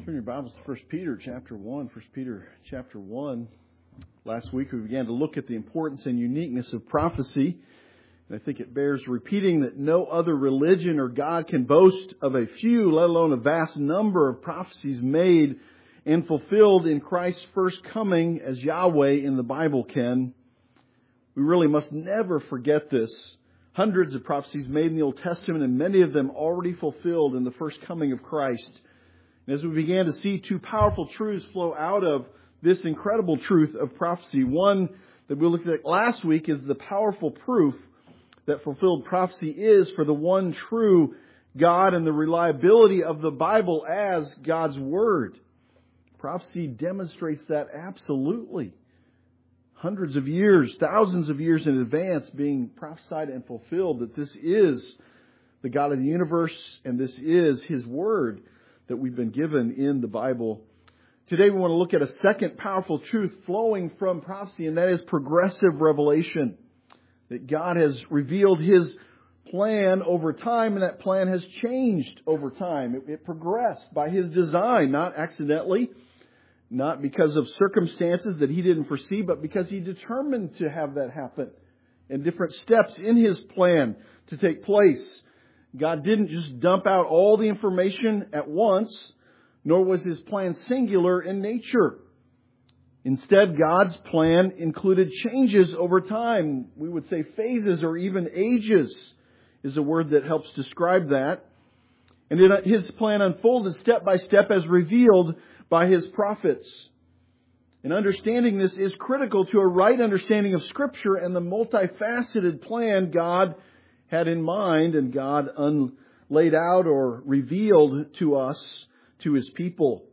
Turn your Bibles to 1 Peter chapter 1. 1 Peter chapter 1. Last week we began to look at the importance and uniqueness of prophecy. And I think it bears repeating that no other religion or God can boast of a few, let alone a vast number of prophecies made and fulfilled in Christ's first coming as Yahweh in the Bible can. We really must never forget this. Hundreds of prophecies made in the Old Testament and many of them already fulfilled in the first coming of Christ. And as we began to see two powerful truths flow out of this incredible truth of prophecy, one that we looked at last week is the powerful proof that fulfilled prophecy is for the one true God and the reliability of the Bible as God's Word. Prophecy demonstrates that absolutely. Hundreds of years, thousands of years in advance being prophesied and fulfilled that this is the God of the universe and this is His Word that we've been given in the Bible. Today we want to look at a second powerful truth flowing from prophecy, and that is progressive revelation. That God has revealed His plan over time, and that plan has changed over time. It progressed by His design, not accidentally, not because of circumstances that He didn't foresee, but because He determined to have that happen. And different steps in His plan to take place. God didn't just dump out all the information at once, nor was His plan singular in nature. Instead, God's plan included changes over time. We would say phases or even ages is a word that helps describe that. And His plan unfolded step by step as revealed by His prophets. And understanding this is critical to a right understanding of Scripture and the multifaceted plan God had in mind and God laid out or revealed to us, to His people.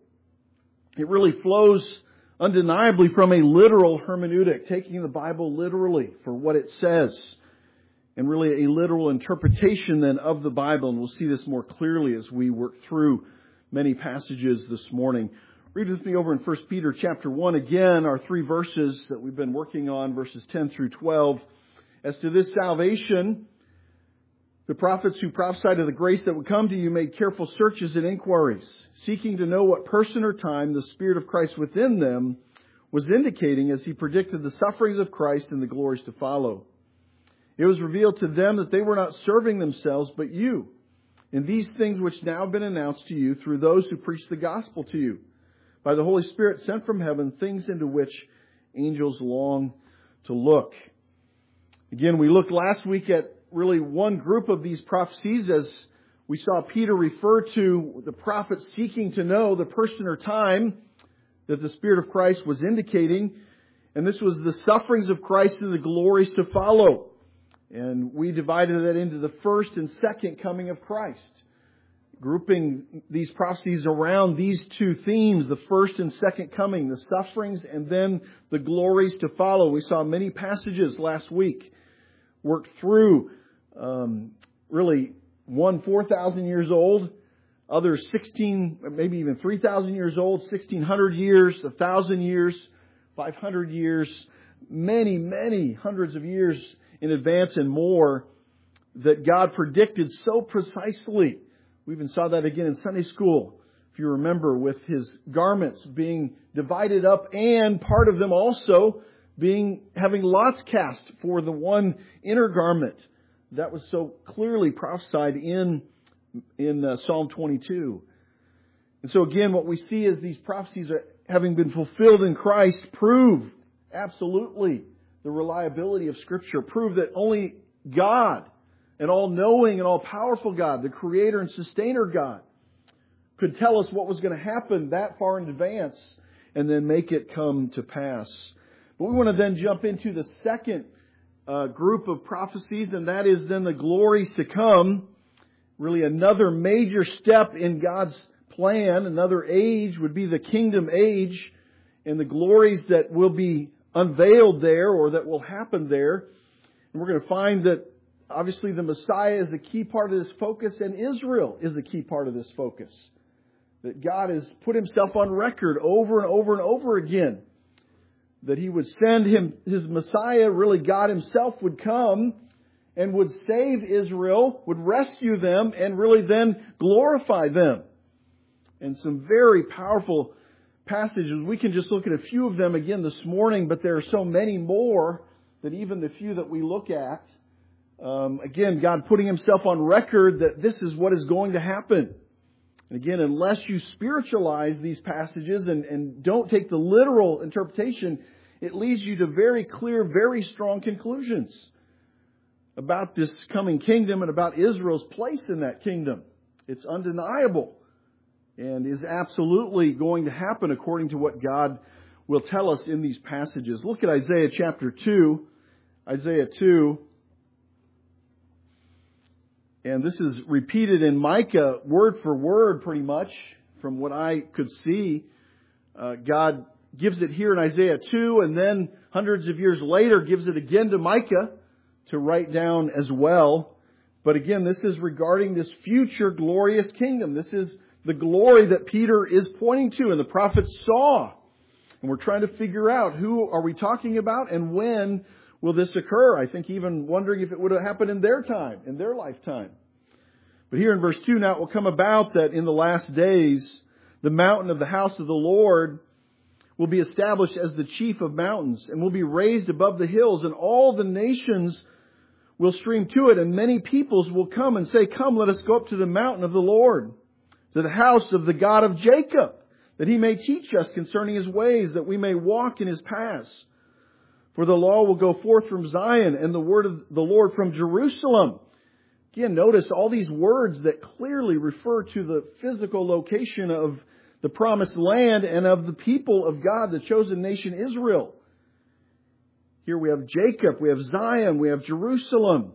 It really flows undeniably from a literal hermeneutic, taking the Bible literally for what it says, and really a literal interpretation then of the Bible. And we'll see this more clearly as we work through many passages this morning. Read with me over in 1 Peter chapter 1 again, our three verses that we've been working on, verses 10 through 12. As to this salvation, the prophets who prophesied of the grace that would come to you made careful searches and inquiries, seeking to know what person or time the Spirit of Christ within them was indicating as He predicted the sufferings of Christ and the glories to follow. It was revealed to them that they were not serving themselves, but you, in these things which now have been announced to you through those who preach the gospel to you, by the Holy Spirit sent from heaven, things into which angels long to look. Again, we looked last week at really one group of these prophecies as we saw Peter refer to the prophets seeking to know the person or time that the Spirit of Christ was indicating. And this was the sufferings of Christ and the glories to follow. And we divided that into the first and second coming of Christ, grouping these prophecies around these two themes, the first and second coming, the sufferings and then the glories to follow. We saw many passages last week worked through really one 4,000 years old, others 16, maybe even 3,000 years old, 1,600 years, 1,000 years, 500 years, many hundreds of years in advance and more that God predicted so precisely. We even saw that again in Sunday school, if you remember, with His garments being divided up and part of them also having lots cast for the one inner garment. That was so clearly prophesied in Psalm 22. And so again, what we see is these prophecies having been fulfilled in Christ prove absolutely the reliability of Scripture, prove that only God, an all-knowing and all-powerful God, the Creator and Sustainer God, could tell us what was going to happen that far in advance and then make it come to pass. But we want to then jump into the second group of prophecies, and that is then the glories to come. Really another major step in God's plan, another age would be the kingdom age, and the glories that will be unveiled there or that will happen there. And we're going to find that obviously the Messiah is a key part of this focus, and Israel is a key part of this focus. That God has put Himself on record over and over and over again. That He would send His Messiah, really God Himself would come and would save Israel, would rescue them, and really then glorify them. and some very powerful passages. We can just look at a few of them again this morning, but there are so many more that even the few that we look at, again, God putting Himself on record that this is what is going to happen. And again, unless you spiritualize these passages and don't take the literal interpretation, it leads you to very clear, very strong conclusions about this coming kingdom and about Israel's place in that kingdom. It's undeniable and is absolutely going to happen according to what God will tell us in these passages. Look at Isaiah chapter 2. Isaiah 2. And this is repeated in Micah word for word pretty much from what I could see. God gives it here in Isaiah 2 and then hundreds of years later gives it again to Micah to write down as well. But again, this is regarding this future glorious kingdom. This is the glory that Peter is pointing to and the prophets saw. And we're trying to figure out who are we talking about and when will this occur? I think even wondering if it would have happened in their time, in their lifetime. But here in verse 2, now it will come about that in the last days, the mountain of the house of the Lord will be established as the chief of mountains and will be raised above the hills, and all the nations will stream to it, and many peoples will come and say, come, let us go up to the mountain of the Lord, to the house of the God of Jacob, that He may teach us concerning His ways, that we may walk in His paths. For the law will go forth from Zion, and the word of the Lord from Jerusalem. Again, notice all these words that clearly refer to the physical location of the promised land and of the people of God, the chosen nation Israel. Here we have Jacob, we have Zion, we have Jerusalem,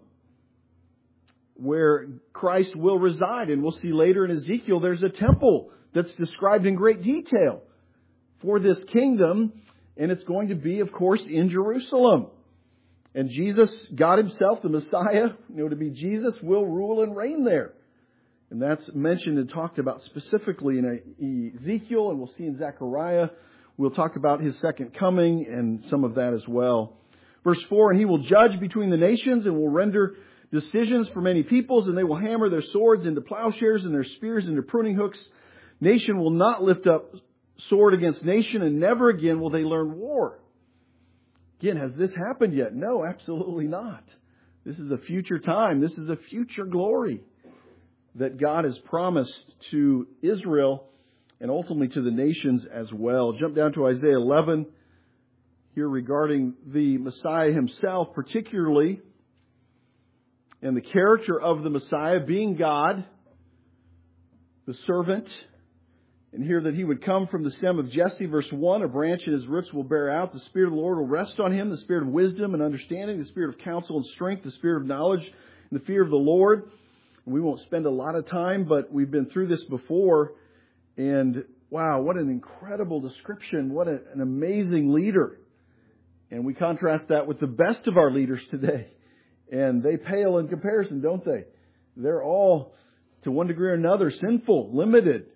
where Christ will reside. And we'll see later in Ezekiel, there's a temple that's described in great detail for this kingdom. And it's going to be, of course, in Jerusalem. And Jesus, God Himself, the Messiah, to be Jesus, will rule and reign there. And that's mentioned and talked about specifically in Ezekiel, and we'll see in Zechariah. We'll talk about His second coming and some of that as well. Verse 4, and He will judge between the nations and will render decisions for many peoples, and they will hammer their swords into plowshares and their spears into pruning hooks. Nation will not lift up sword against nation, and never again will they learn war. Again, has this happened yet? No, absolutely not. This is a future time. This is a future glory that God has promised to Israel and ultimately to the nations as well. Jump down to Isaiah 11 here regarding the Messiah Himself particularly, and the character of the Messiah being God, the servant. And here that He would come from the stem of Jesse, verse 1, a branch in His roots will bear out. The Spirit of the Lord will rest on Him, the Spirit of wisdom and understanding, the Spirit of counsel and strength, the Spirit of knowledge and the fear of the Lord. And we won't spend a lot of time, but we've been through this before. And wow, what an incredible description. What an amazing leader. And we contrast that with the best of our leaders today. And they pale in comparison, don't they? They're all, to one degree or another, sinful, limited.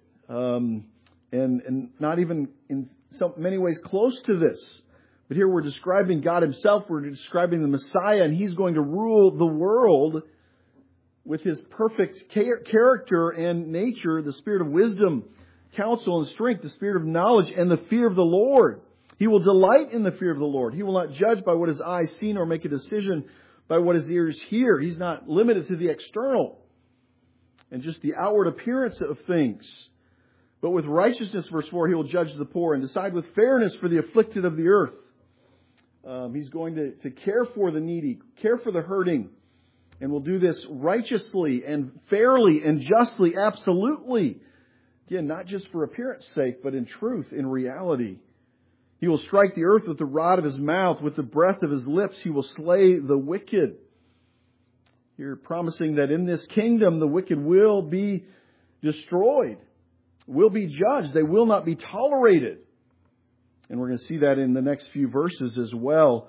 And not even in so many ways close to this. But here we're describing God Himself. We're describing the Messiah, and He's going to rule the world with His perfect character and nature, the Spirit of wisdom, counsel and strength, the Spirit of knowledge and the fear of the Lord. He will delight in the fear of the Lord. He will not judge by what His eyes see nor make a decision by what His ears hear. He's not limited to the external and just the outward appearance of things. But with righteousness, verse 4, He will judge the poor and decide with fairness for the afflicted of the earth. He's going to care for the needy, care for the hurting, and will do this righteously and fairly and justly, absolutely. Again, not just for appearance sake, but in truth, in reality. He will strike the earth with the rod of His mouth, with the breath of His lips He will slay the wicked. Here promising that in this kingdom the wicked will be destroyed, will be judged. They will not be tolerated. And we're going to see that in the next few verses as well.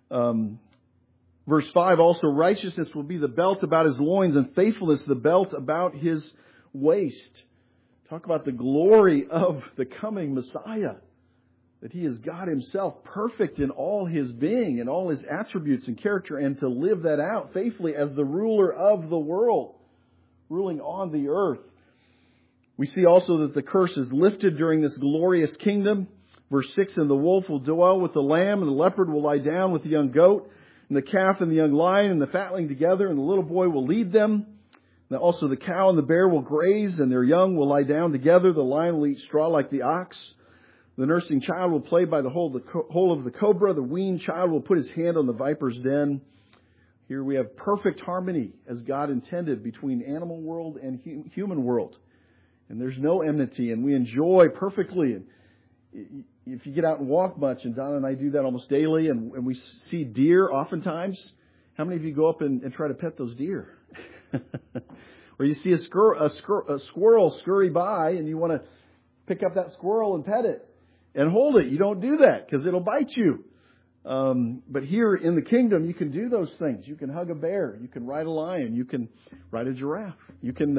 Verse 5, also righteousness will be the belt about His loins and faithfulness the belt about His waist. Talk about the glory of the coming Messiah. That He is God Himself, perfect in all His being and all His attributes and character, and to live that out faithfully as the ruler of the world, ruling on the earth. We see also that the curse is lifted during this glorious kingdom. Verse 6, and the wolf will dwell with the lamb, and the leopard will lie down with the young goat, and the calf and the young lion and the fatling together, and the little boy will lead them. And also the cow and the bear will graze, and their young will lie down together. The lion will eat straw like the ox. The nursing child will play by the hole of the cobra. The weaned child will put his hand on the viper's den. Here we have perfect harmony as God intended between animal world and human world. And there's no enmity, and we enjoy perfectly. And if you get out and walk much, and Donna and I do that almost daily, and we see deer oftentimes, how many of you go up and try to pet those deer? Or you see a squirrel scurry by, and you want to pick up that squirrel and pet it and hold it. You don't do that because it'll bite you. But here in the kingdom, you can do those things. You can hug a bear. You can ride a lion. You can ride a giraffe. You can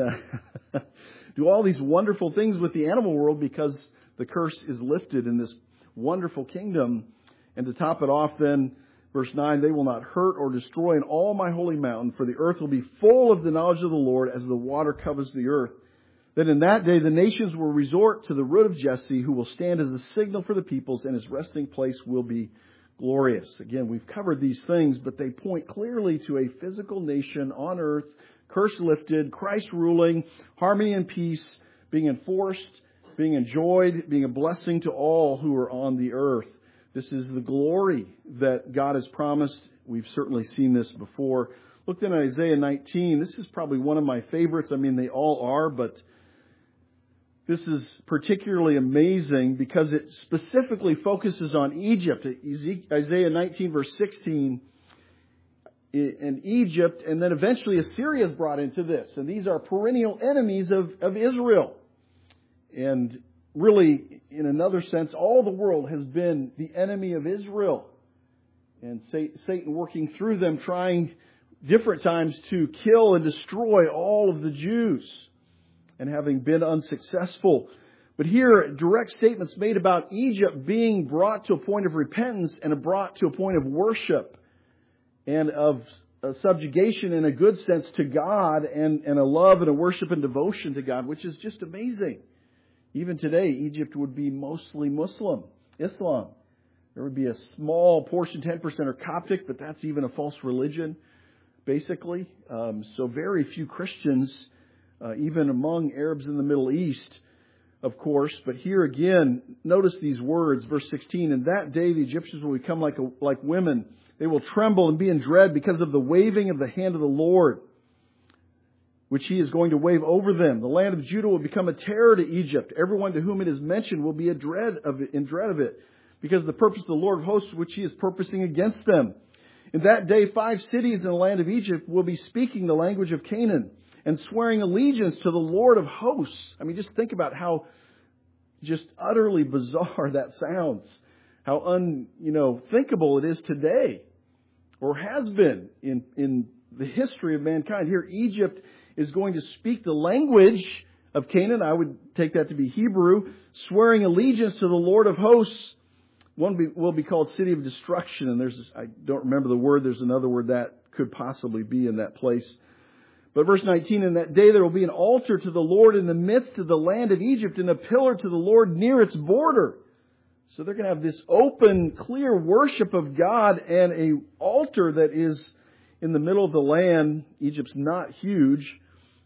do all these wonderful things with the animal world because the curse is lifted in this wonderful kingdom. And to top it off then, verse 9, they will not hurt or destroy in all my holy mountain, for the earth will be full of the knowledge of the Lord as the water covers the earth. Then in that day the nations will resort to the root of Jesse, who will stand as a signal for the peoples, and his resting place will be glorious. Again, we've covered these things, but they point clearly to a physical nation on earth, curse lifted, Christ ruling, harmony and peace being enforced, being enjoyed, being a blessing to all who are on the earth. This is the glory that God has promised. We've certainly seen this before. Look then at Isaiah 19. This is probably one of my favorites. I mean, they all are, but this is particularly amazing because it specifically focuses on Egypt. Isaiah 19 verse 16, in Egypt, and then eventually Assyria is brought into this. And these are perennial enemies of Israel. And really, in another sense, all the world has been the enemy of Israel. And Satan working through them, trying different times to kill and destroy all of the Jews, and having been unsuccessful. But here, direct statements made about Egypt being brought to a point of repentance and brought to a point of worship and of subjugation in a good sense to God, and a love and a worship and devotion to God, which is just amazing. Even today, Egypt would be mostly Islam. There would be a small portion, 10% are Coptic, but that's even a false religion, basically. So very few Christians, even among Arabs in the Middle East, of course. But here again, notice these words, verse 16, in that day the Egyptians will become like women. They will tremble and be in dread because of the waving of the hand of the Lord, which he is going to wave over them. The land of Judah will become a terror to Egypt. Everyone to whom it is mentioned will be in dread of it, because of the purpose of the Lord of hosts, which he is purposing against them. In that day, 5 cities in the land of Egypt will be speaking the language of Canaan and swearing allegiance to the Lord of hosts. I mean, just think about how just utterly bizarre that sounds. How unthinkable it is today, or has been in the history of mankind. Here, Egypt is going to speak the language of Canaan. I would take that to be Hebrew, swearing allegiance to the Lord of hosts. One will be called City of Destruction, and I don't remember the word. There's another word that could possibly be in that place. But verse 19, in that day there will be an altar to the Lord in the midst of the land of Egypt, and a pillar to the Lord near its border. So they're going to have this open, clear worship of God, and an altar that is in the middle of the land. Egypt's not huge.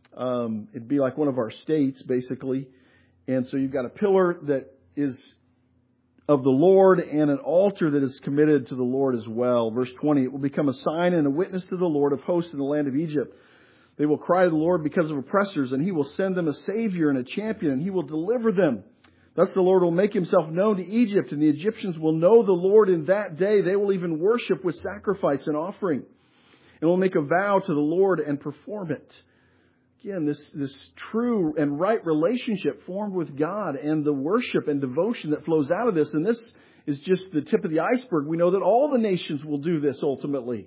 It'd be like one of our states, basically. And so you've got a pillar that is of the Lord and an altar that is committed to the Lord as well. Verse 20, it will become a sign and a witness to the Lord of hosts in the land of Egypt. They will cry to the Lord because of oppressors, and he will send them a savior and a champion, and he will deliver them. Thus the Lord will make himself known to Egypt, and the Egyptians will know the Lord in that day. They will even worship with sacrifice and offering, and will make a vow to the Lord and perform it. Again, this true and right relationship formed with God, and the worship and devotion that flows out of this. And this is just the tip of the iceberg. We know that all the nations will do this ultimately.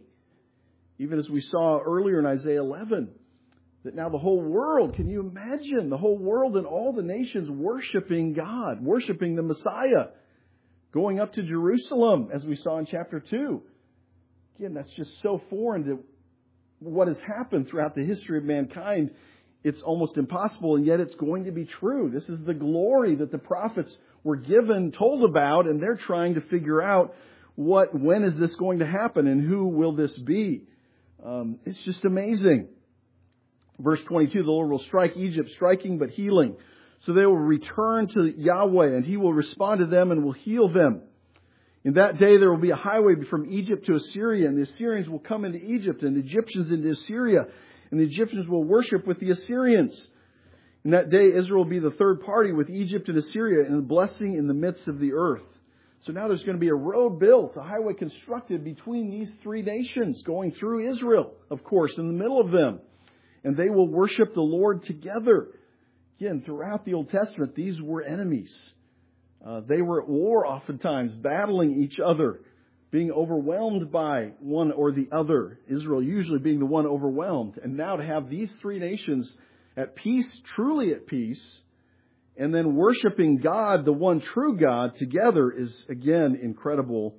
Even as we saw earlier in Isaiah 11, that now the whole world, can you imagine the whole world and all the nations worshiping God, worshiping the Messiah, going up to Jerusalem, as we saw in chapter 2. Again, that's just so foreign to what has happened throughout the history of mankind it's almost impossible, and yet it's going to be true. This is the glory that the prophets were told about, and they're trying to figure out when is this going to happen and who will this be? It's just amazing. Verse 22, the Lord will strike Egypt, striking but healing. So they will return to Yahweh, and He will respond to them and will heal them. In that day there will be a highway from Egypt to Assyria, and the Assyrians will come into Egypt, and the Egyptians into Assyria, and the Egyptians will worship with the Assyrians. In that day Israel will be the third party with Egypt and Assyria, and a blessing in the midst of the earth. So now there's going to be a road built, a highway constructed between these three nations, going through Israel, of course, in the middle of them. And they will worship the Lord together. Again, throughout the Old Testament, these were enemies. They were at war oftentimes, battling each other, being overwhelmed by one or the other. Israel usually being the one overwhelmed. And now to have these three nations at peace, truly at peace, and then worshiping God, the one true God, together is, again, incredible.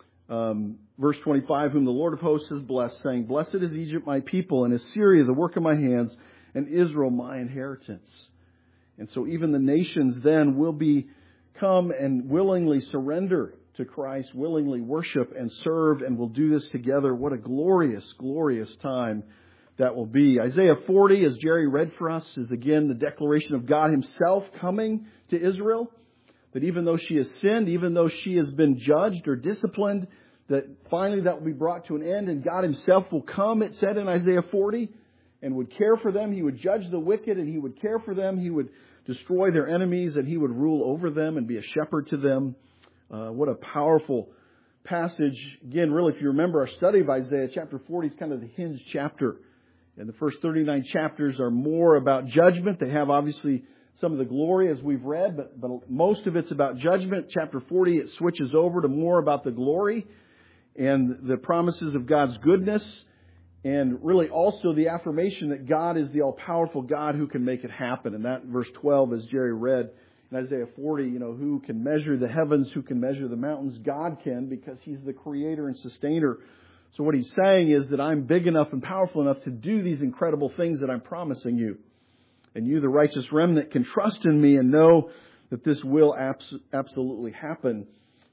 Verse 25, whom the Lord of hosts has blessed, saying, Blessed is Egypt, my people, and Assyria, the work of my hands, and Israel, my inheritance. And so even the nations then will come and willingly surrender to Christ, willingly worship and serve, and will do this together. What a glorious, glorious time that will be. Isaiah 40, as Jerry read for us, is again the declaration of God Himself coming to Israel. That even though she has sinned, even though she has been judged or disciplined, that finally that will be brought to an end, and God Himself will come, it said in Isaiah 40, and would care for them. He would judge the wicked, and He would care for them. He would destroy their enemies, and He would rule over them and be a shepherd to them. What a powerful passage. Again, really, if you remember our study of Isaiah, chapter 40 is kind of the hinge chapter. And the first 39 chapters are more about judgment. They have obviously some of the glory as we've read, but most of it's about judgment. Chapter 40, it switches over to more about the glory and the promises of God's goodness, and really also the affirmation that God is the all-powerful God who can make it happen. And that verse 12, as Jerry read in Isaiah 40, who can measure the heavens, who can measure the mountains? God can, because He's the creator and sustainer. So what He's saying is that I'm big enough and powerful enough to do these incredible things that I'm promising you. And you, the righteous remnant, can trust in me and know that this will absolutely happen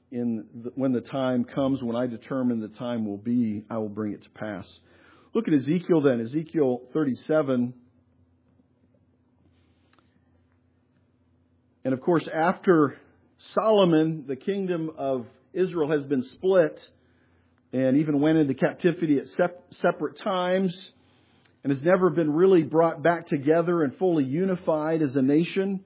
when the time comes, when I determine the time will be, I will bring it to pass. Look at Ezekiel then, Ezekiel 37. And of course, after Solomon, the kingdom of Israel has been split and even went into captivity at separate times, and has never been really brought back together and fully unified as a nation.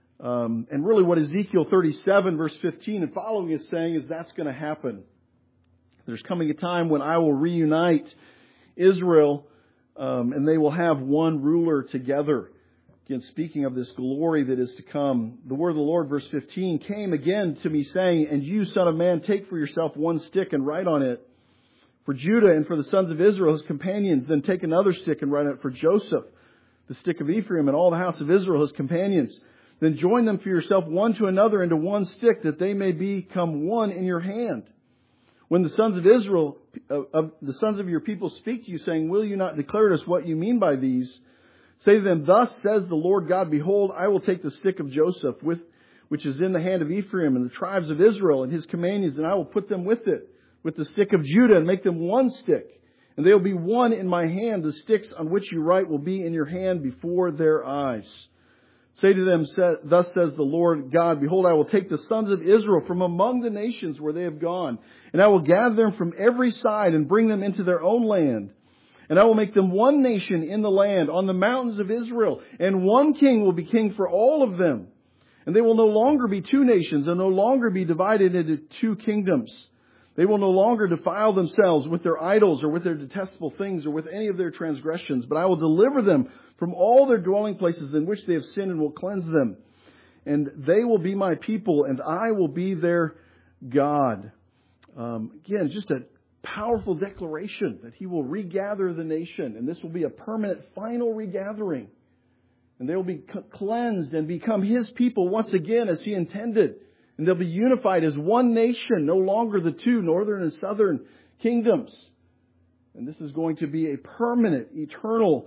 And really what Ezekiel 37 verse 15 and following is saying is that's going to happen. There's coming a time when I will reunite Israel, and they will have one ruler together. Again, speaking of this glory that is to come, the word of the Lord, verse 15, came again to me saying, And you, son of man, take for yourself one stick and write on it for Judah and for the sons of Israel, his companions. Then take another stick and write on it for Joseph, the stick of Ephraim, and all the house of Israel, his companions. Then join them for yourself one to another into one stick, that they may become one in your hand. When the sons of Israel, the sons of your people speak to you, saying, Will you not declare to us what you mean by these? Say to them, Thus says the Lord God, Behold, I will take the stick of Joseph, which is in the hand of Ephraim, and the tribes of Israel, and his companions, and I will put them with it, with the stick of Judah, and make them one stick. And they will be one in my hand. The sticks on which you write will be in your hand before their eyes. Say to them, Thus says the Lord God, Behold, I will take the sons of Israel from among the nations where they have gone, and I will gather them from every side and bring them into their own land. And I will make them one nation in the land, on the mountains of Israel, and one king will be king for all of them. And they will no longer be two nations, and no longer be divided into two kingdoms. They will no longer defile themselves with their idols or with their detestable things or with any of their transgressions, but I will deliver them from all their dwelling places in which they have sinned and will cleanse them. And they will be my people, and I will be their God. Again, just a powerful declaration that He will regather the nation, and this will be a permanent, final regathering. And they will be cleansed and become His people once again as He intended. And they'll be unified as one nation, no longer the two northern and southern kingdoms. And this is going to be a permanent, eternal,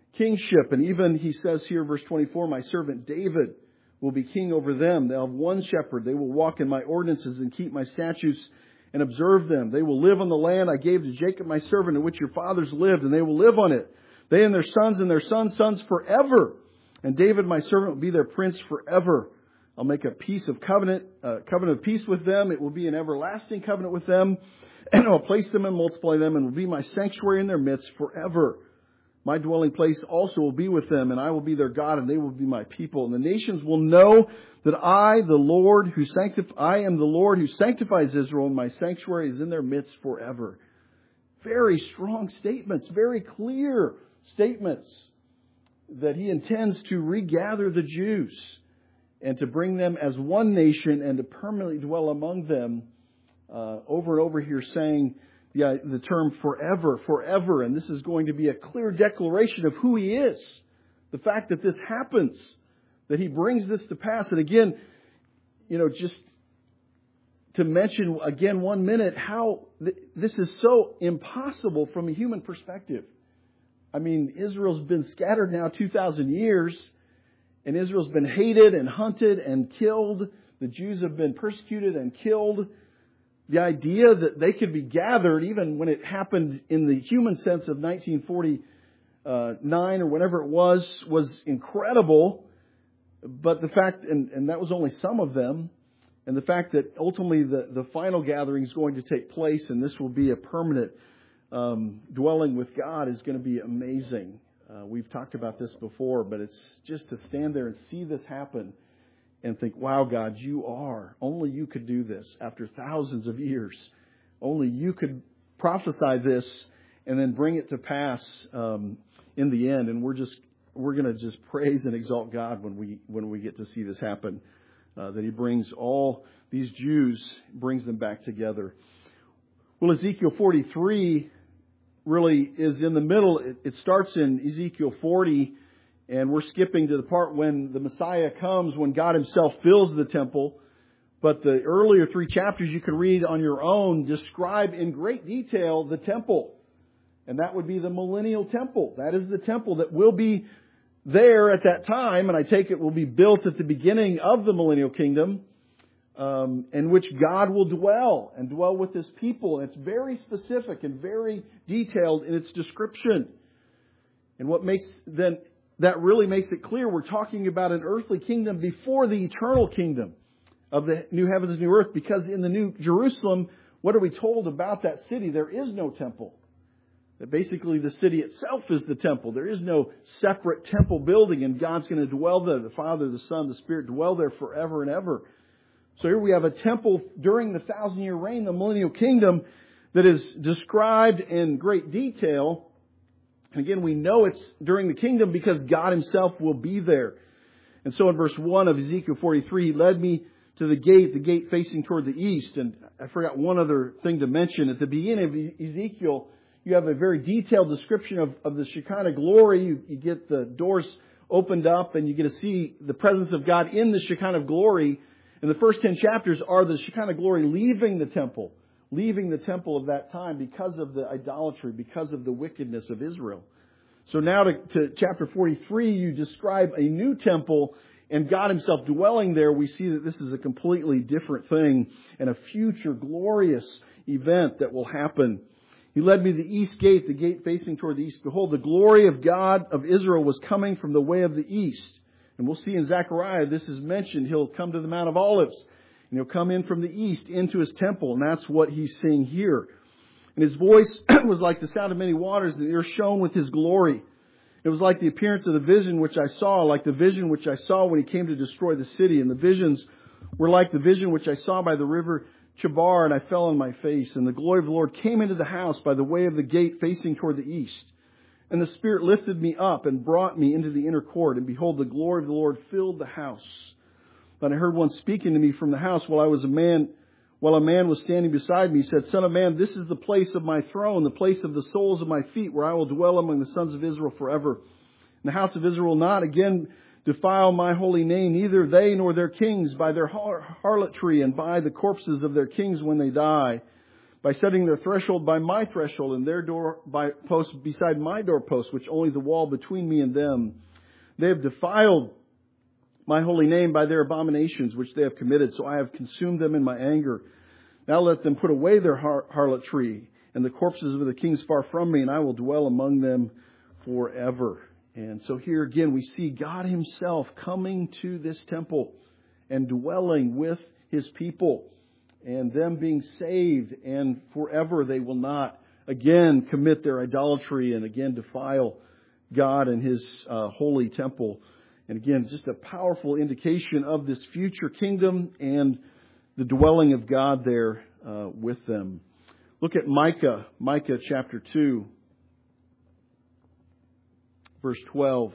kingship. And even he says here, verse 24, my servant David will be king over them. They'll have one shepherd. They will walk in my ordinances and keep my statutes and observe them. They will live on the land I gave to Jacob my servant, in which your fathers lived, and they will live on it. They and their sons' sons forever. And David my servant will be their prince forever. I'll make a covenant of peace with them. It will be an everlasting covenant with them. And I'll place them and multiply them, and will be my sanctuary in their midst forever. My dwelling place also will be with them, and I will be their God, and they will be my people. And the nations will know that I am the Lord who sanctifies Israel, and my sanctuary is in their midst forever. Very strong statements, very clear statements that he intends to regather the Jews and to bring them as one nation and to permanently dwell among them. Over and over here saying the term forever. And this is going to be a clear declaration of who he is. The fact that this happens, that he brings this to pass. And again, just to mention again 1 minute how this is so impossible from a human perspective. I mean, Israel's been scattered now 2,000 years, and Israel's been hated and hunted and killed. The Jews have been persecuted and killed. The idea that they could be gathered, even when it happened in the human sense of 1949 or whatever it was incredible. But the fact, and that was only some of them, and the fact that ultimately the final gathering is going to take place, and this will be a permanent dwelling with God, is going to be amazing. We've talked about this before, but it's just to stand there and see this happen and think, wow, God, only you could do this after thousands of years. Only you could prophesy this and then bring it to pass in the end. And we're going to just praise and exalt God when we get to see this happen. That he brings all these Jews, brings them back together. Well, Ezekiel 43 really is in the middle. It starts in Ezekiel 40. And we're skipping to the part when the Messiah comes, when God himself fills the temple. But the earlier 3 chapters you can read on your own describe in great detail the temple. And that would be the millennial temple. That is the temple that will be there at that time. And I take it will be built at the beginning of the millennial kingdom, in which God will dwell with his people. And it's very specific and very detailed in its description. And that really makes it clear we're talking about an earthly kingdom before the eternal kingdom of the new heavens and new earth. Because in the New Jerusalem, what are we told about that city? There is no temple. That basically the city itself is the temple. There is no separate temple building, and God's going to dwell there. The Father, the Son, the Spirit dwell there forever and ever. So here we have a temple during the 1,000-year reign, the millennial kingdom, that is described in great detail. And again, we know it's during the kingdom because God himself will be there. And so in verse 1 of Ezekiel 43, he led me to the gate facing toward the east. And I forgot one other thing to mention. At the beginning of Ezekiel, you have a very detailed description of the Shekinah glory. You get the doors opened up and you get to see the presence of God in the Shekinah glory. And the first 10 chapters are the Shekinah glory leaving the temple of that time because of the idolatry, because of the wickedness of Israel. So now to chapter 43, you describe a new temple and God himself dwelling there. We see that this is a completely different thing and a future glorious event that will happen. He led me to the east gate, the gate facing toward the east. Behold, the glory of God of Israel was coming from the way of the east. And we'll see in Zechariah, this is mentioned. He'll come to the Mount of Olives. And he'll come in from the east into his temple. And that's what he's seeing here. And his voice was like the sound of many waters. And the earth shone with his glory. It was like the appearance of the vision which I saw, like the vision which I saw when he came to destroy the city. And the visions were like the vision which I saw by the river Chebar. And I fell on my face. And the glory of the Lord came into the house by the way of the gate facing toward the east. And the Spirit lifted me up and brought me into the inner court. And behold, the glory of the Lord filled the house. But I heard one speaking to me from the house while a man was standing beside me. He said, Son of man, this is the place of my throne, the place of the soles of my feet, where I will dwell among the sons of Israel forever. And the house of Israel will not again defile my holy name, neither they nor their kings, by their harlotry and by the corpses of their kings when they die, by setting their threshold by my threshold and their door by post beside my doorpost, which only the wall between me and them. They have defiled my holy name by their abominations which they have committed, so I have consumed them in my anger. Now let them put away their harlotry and the corpses of the kings far from me, and I will dwell among them forever. And so here again we see God Himself coming to this temple and dwelling with His people, and them being saved, and forever they will not again commit their idolatry and again defile God and His holy temple. And again, just a powerful indication of this future kingdom and the dwelling of God there with them. Look at Micah chapter 2, verse 12.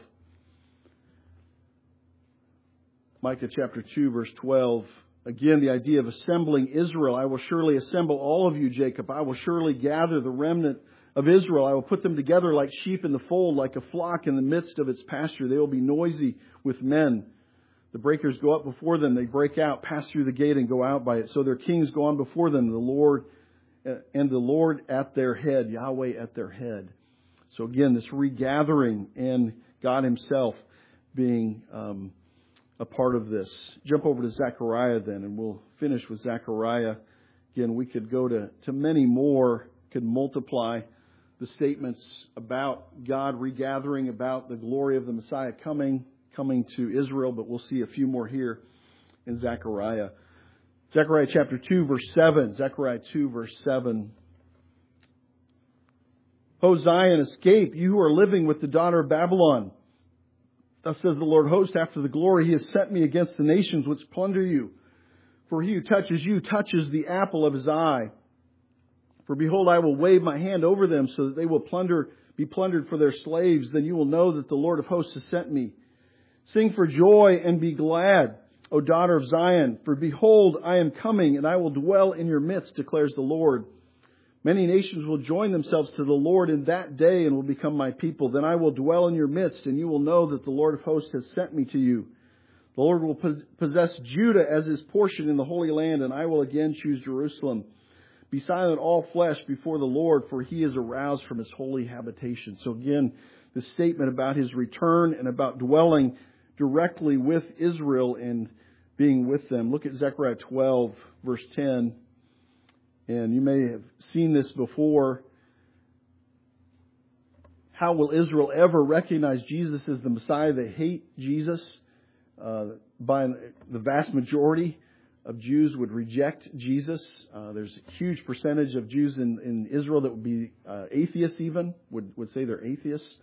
Micah chapter 2, verse 12. Again, the idea of assembling Israel. I will surely assemble all of you, Jacob. I will surely gather the remnant of Israel. I will put them together like sheep in the fold, like a flock in the midst of its pasture. They will be noisy with men. The breakers go up before them. They break out, pass through the gate, and go out by it. So their kings go on before them, the Lord at their head, Yahweh at their head. So again, this regathering and God Himself being a part of this. Jump over to Zechariah then, and we'll finish with Zechariah. Again, we could go to many more, could multiply the statements about God regathering, about the glory of the Messiah coming to Israel, but we'll see a few more here in Zechariah. Zechariah chapter 2, verse 7. Zechariah 2, verse 7. O Zion, escape, you who are living with the daughter of Babylon. Thus says the Lord host, after the glory He has sent me against the nations which plunder you. For he who touches you touches the apple of his eye. For behold, I will wave my hand over them so that they will be plundered for their slaves. Then you will know that the Lord of hosts has sent me. Sing for joy and be glad, O daughter of Zion. For behold, I am coming and I will dwell in your midst, declares the Lord. Many nations will join themselves to the Lord in that day and will become my people. Then I will dwell in your midst, and you will know that the Lord of hosts has sent me to you. The Lord will possess Judah as His portion in the Holy Land, and I will again choose Jerusalem. Be silent, all flesh, before the Lord, for He is aroused from His holy habitation. So again, the statement about His return and about dwelling directly with Israel and being with them. Look at Zechariah 12, verse 10. And you may have seen this before. How will Israel ever recognize Jesus as the Messiah? They hate Jesus. By the vast majority of Jews would reject Jesus. There's a huge percentage of Jews in Israel that would be atheists even, would say they're atheists.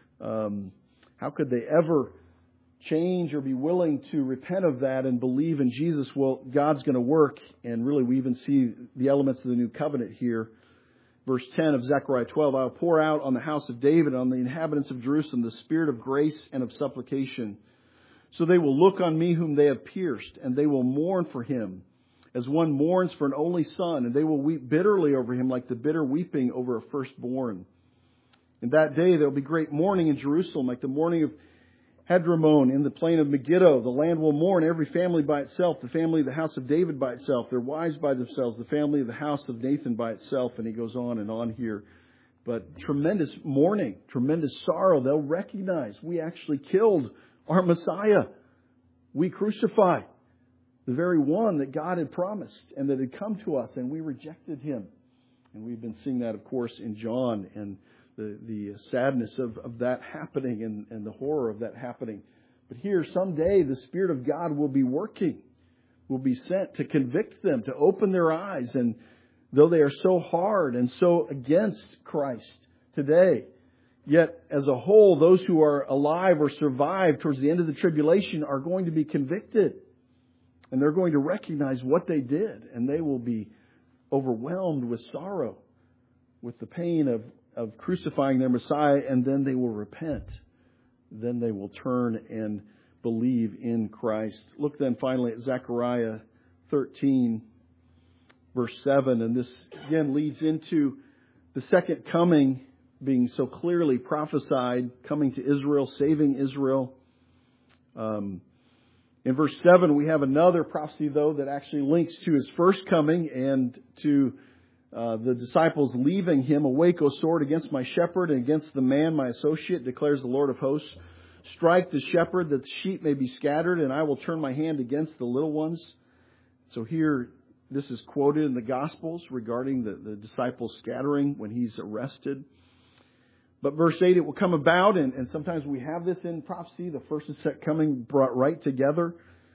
How could they ever change or be willing to repent of that and believe in Jesus? Well, God's going to work, and really we even see the elements of the new covenant here. Verse 10 of Zechariah 12, I will pour out on the house of David, on the inhabitants of Jerusalem, the spirit of grace and of supplication. So they will look on me whom they have pierced, and they will mourn for him as one mourns for an only son, and they will weep bitterly over him like the bitter weeping over a firstborn. In that day there will be great mourning in Jerusalem, like the mourning of Hadramon in the plain of Megiddo. The land will mourn, every family by itself, the family of the house of David by itself, their wives by themselves, the family of the house of Nathan by itself. And he goes on and on here. But tremendous mourning, tremendous sorrow. They'll recognize we actually killed our Messiah. We crucified the very one that God had promised and that had come to us, and we rejected Him. And we've been seeing that, of course, in John, and the sadness of that happening and the horror of that happening. But here, someday, the Spirit of God will be working, will be sent to convict them, to open their eyes. And though they are so hard and so against Christ today, yet as a whole, those who are alive or survive towards the end of the tribulation are going to be convicted. And they're going to recognize what they did. And they will be overwhelmed with sorrow, with the pain of crucifying their Messiah, and then they will repent. Then they will turn and believe in Christ. Look then finally at Zechariah 13, verse 7. And this again leads into the second coming being so clearly prophesied, coming to Israel, saving Israel. In verse 7, we have another prophecy, though, that actually links to His first coming and to the disciples leaving him, "Awake, O sword, against my shepherd and against the man, my associate, declares the Lord of hosts. Strike the shepherd that the sheep may be scattered, and I will turn my hand against the little ones." So here, this is quoted in the Gospels regarding the disciples scattering when he's arrested. But verse 8, it will come about, and sometimes we have this in prophecy, the first and second coming brought right together.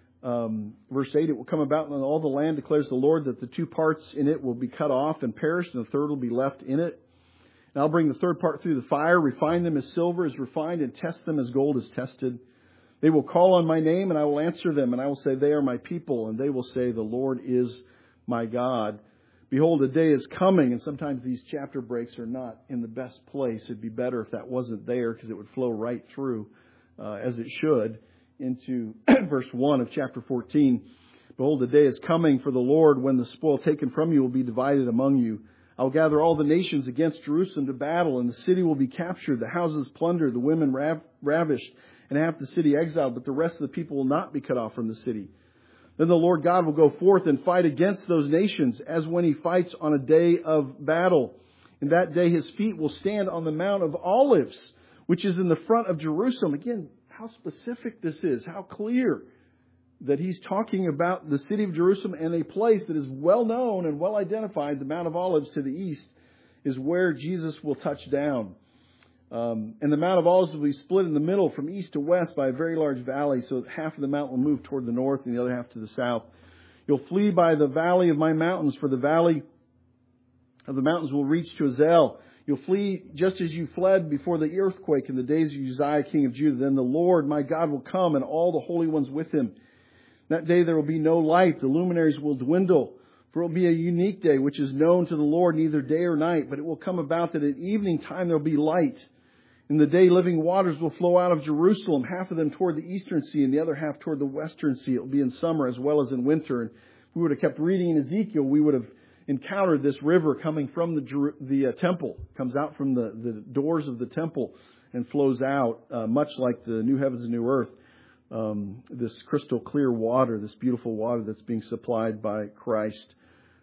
Verse 8, it will come about in all the land, declares the Lord, that the two parts in it will be cut off and perish, and the third will be left in it. And I'll bring the third part through the fire, refine them as silver is refined, and test them as gold is tested. They will call on my name, and I will answer them, and I will say, they are my people, and they will say, the Lord is my God. Behold, a day is coming, and sometimes these chapter breaks are not in the best place. It'd be better if that wasn't there, because it would flow right through, as it should, into verse 1 of chapter 14. Behold, the day is coming for the Lord when the spoil taken from you will be divided among you. I will gather all the nations against Jerusalem to battle, and the city will be captured, the houses plundered, the women ravished, and half the city exiled, but the rest of the people will not be cut off from the city. Then the Lord God will go forth and fight against those nations as when he fights on a day of battle. In that day his feet will stand on the Mount of Olives, which is in the front of Jerusalem. Again, how specific this is, how clear that he's talking about the city of Jerusalem, and a place that is well known and well identified, the Mount of Olives to the east, is where Jesus will touch down. And the Mount of Olives will be split in the middle from east to west by a very large valley, so that half of the mount will move toward the north and the other half to the south. You'll flee by the valley of my mountains, for the valley of the mountains will reach to Azel. You'll flee just as you fled before the earthquake in the days of Uzziah, king of Judah. Then the Lord, my God, will come, and all the holy ones with him. That day there will be no light. The luminaries will dwindle. For it will be a unique day, which is known to the Lord, neither day or night. But it will come about that at evening time there will be light. In the day living waters will flow out of Jerusalem, half of them toward the eastern sea and the other half toward the western sea. It will be in summer as well as in winter. And if we would have kept reading in Ezekiel, we would have encountered this river coming from the temple. It comes out from the doors of the temple and flows out, much like the new heavens and new earth. This crystal clear water, this beautiful water that's being supplied by Christ.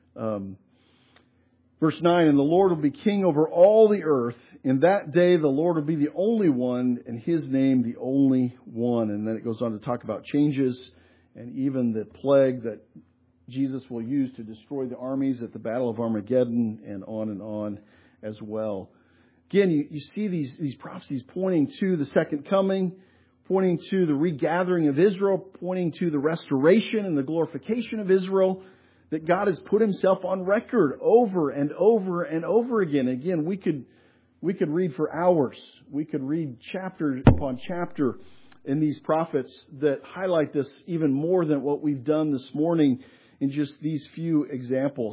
Verse 9, and the Lord will be king over all the earth. In that day, the Lord will be the only one, and his name the only one. And then it goes on to talk about changes and even the plague that Jesus will use to destroy the armies at the Battle of Armageddon, and on as well. Again, you see these prophecies pointing to the second coming, pointing to the regathering of Israel, pointing to the restoration and the glorification of Israel, that God has put himself on record over and over and over again. Again, we could read for hours. We could read chapter upon chapter in these prophets that highlight this even more than what we've done this morning in just these few examples.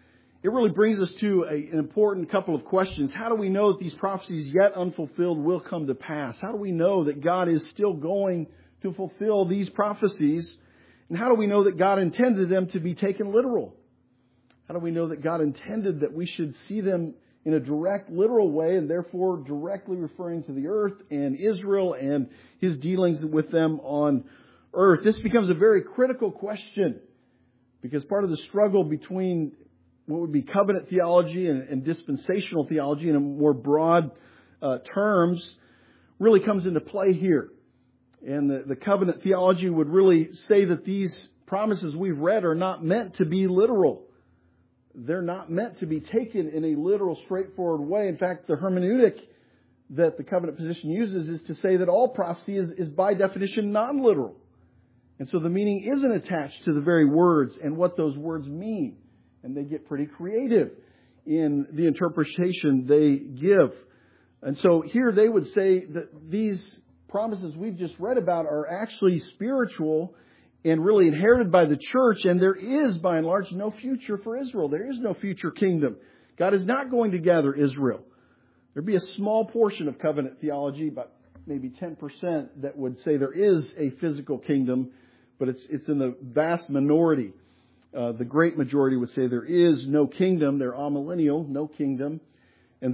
It really brings us to an important couple of questions. How do we know that these prophecies yet unfulfilled will come to pass? How do we know that God is still going to fulfill these prophecies? And how do we know that God intended them to be taken literal? How do we know that God intended that we should see them in a direct, literal way, and therefore directly referring to the earth and Israel and his dealings with them on earth? This becomes a very critical question, because part of the struggle between what would be covenant theology and dispensational theology in a more broad terms really comes into play here. And the covenant theology would really say that these promises we've read are not meant to be literal. They're not meant to be taken in a literal, straightforward way. In fact, the hermeneutic that the covenant position uses is to say that all prophecy is by definition non-literal. And so the meaning isn't attached to the very words and what those words mean. And they get pretty creative in the interpretation they give. And so here they would say that these promises we've just read about are actually spiritual and really inherited by the church, and there is, by and large, no future for Israel. There is no future kingdom. God is not going to gather Israel. There'd be a small portion of covenant theology, about maybe 10%, that would say there is a physical kingdom, but it's in the vast minority. The great majority would say there is no kingdom. They're amillennial, no kingdom. And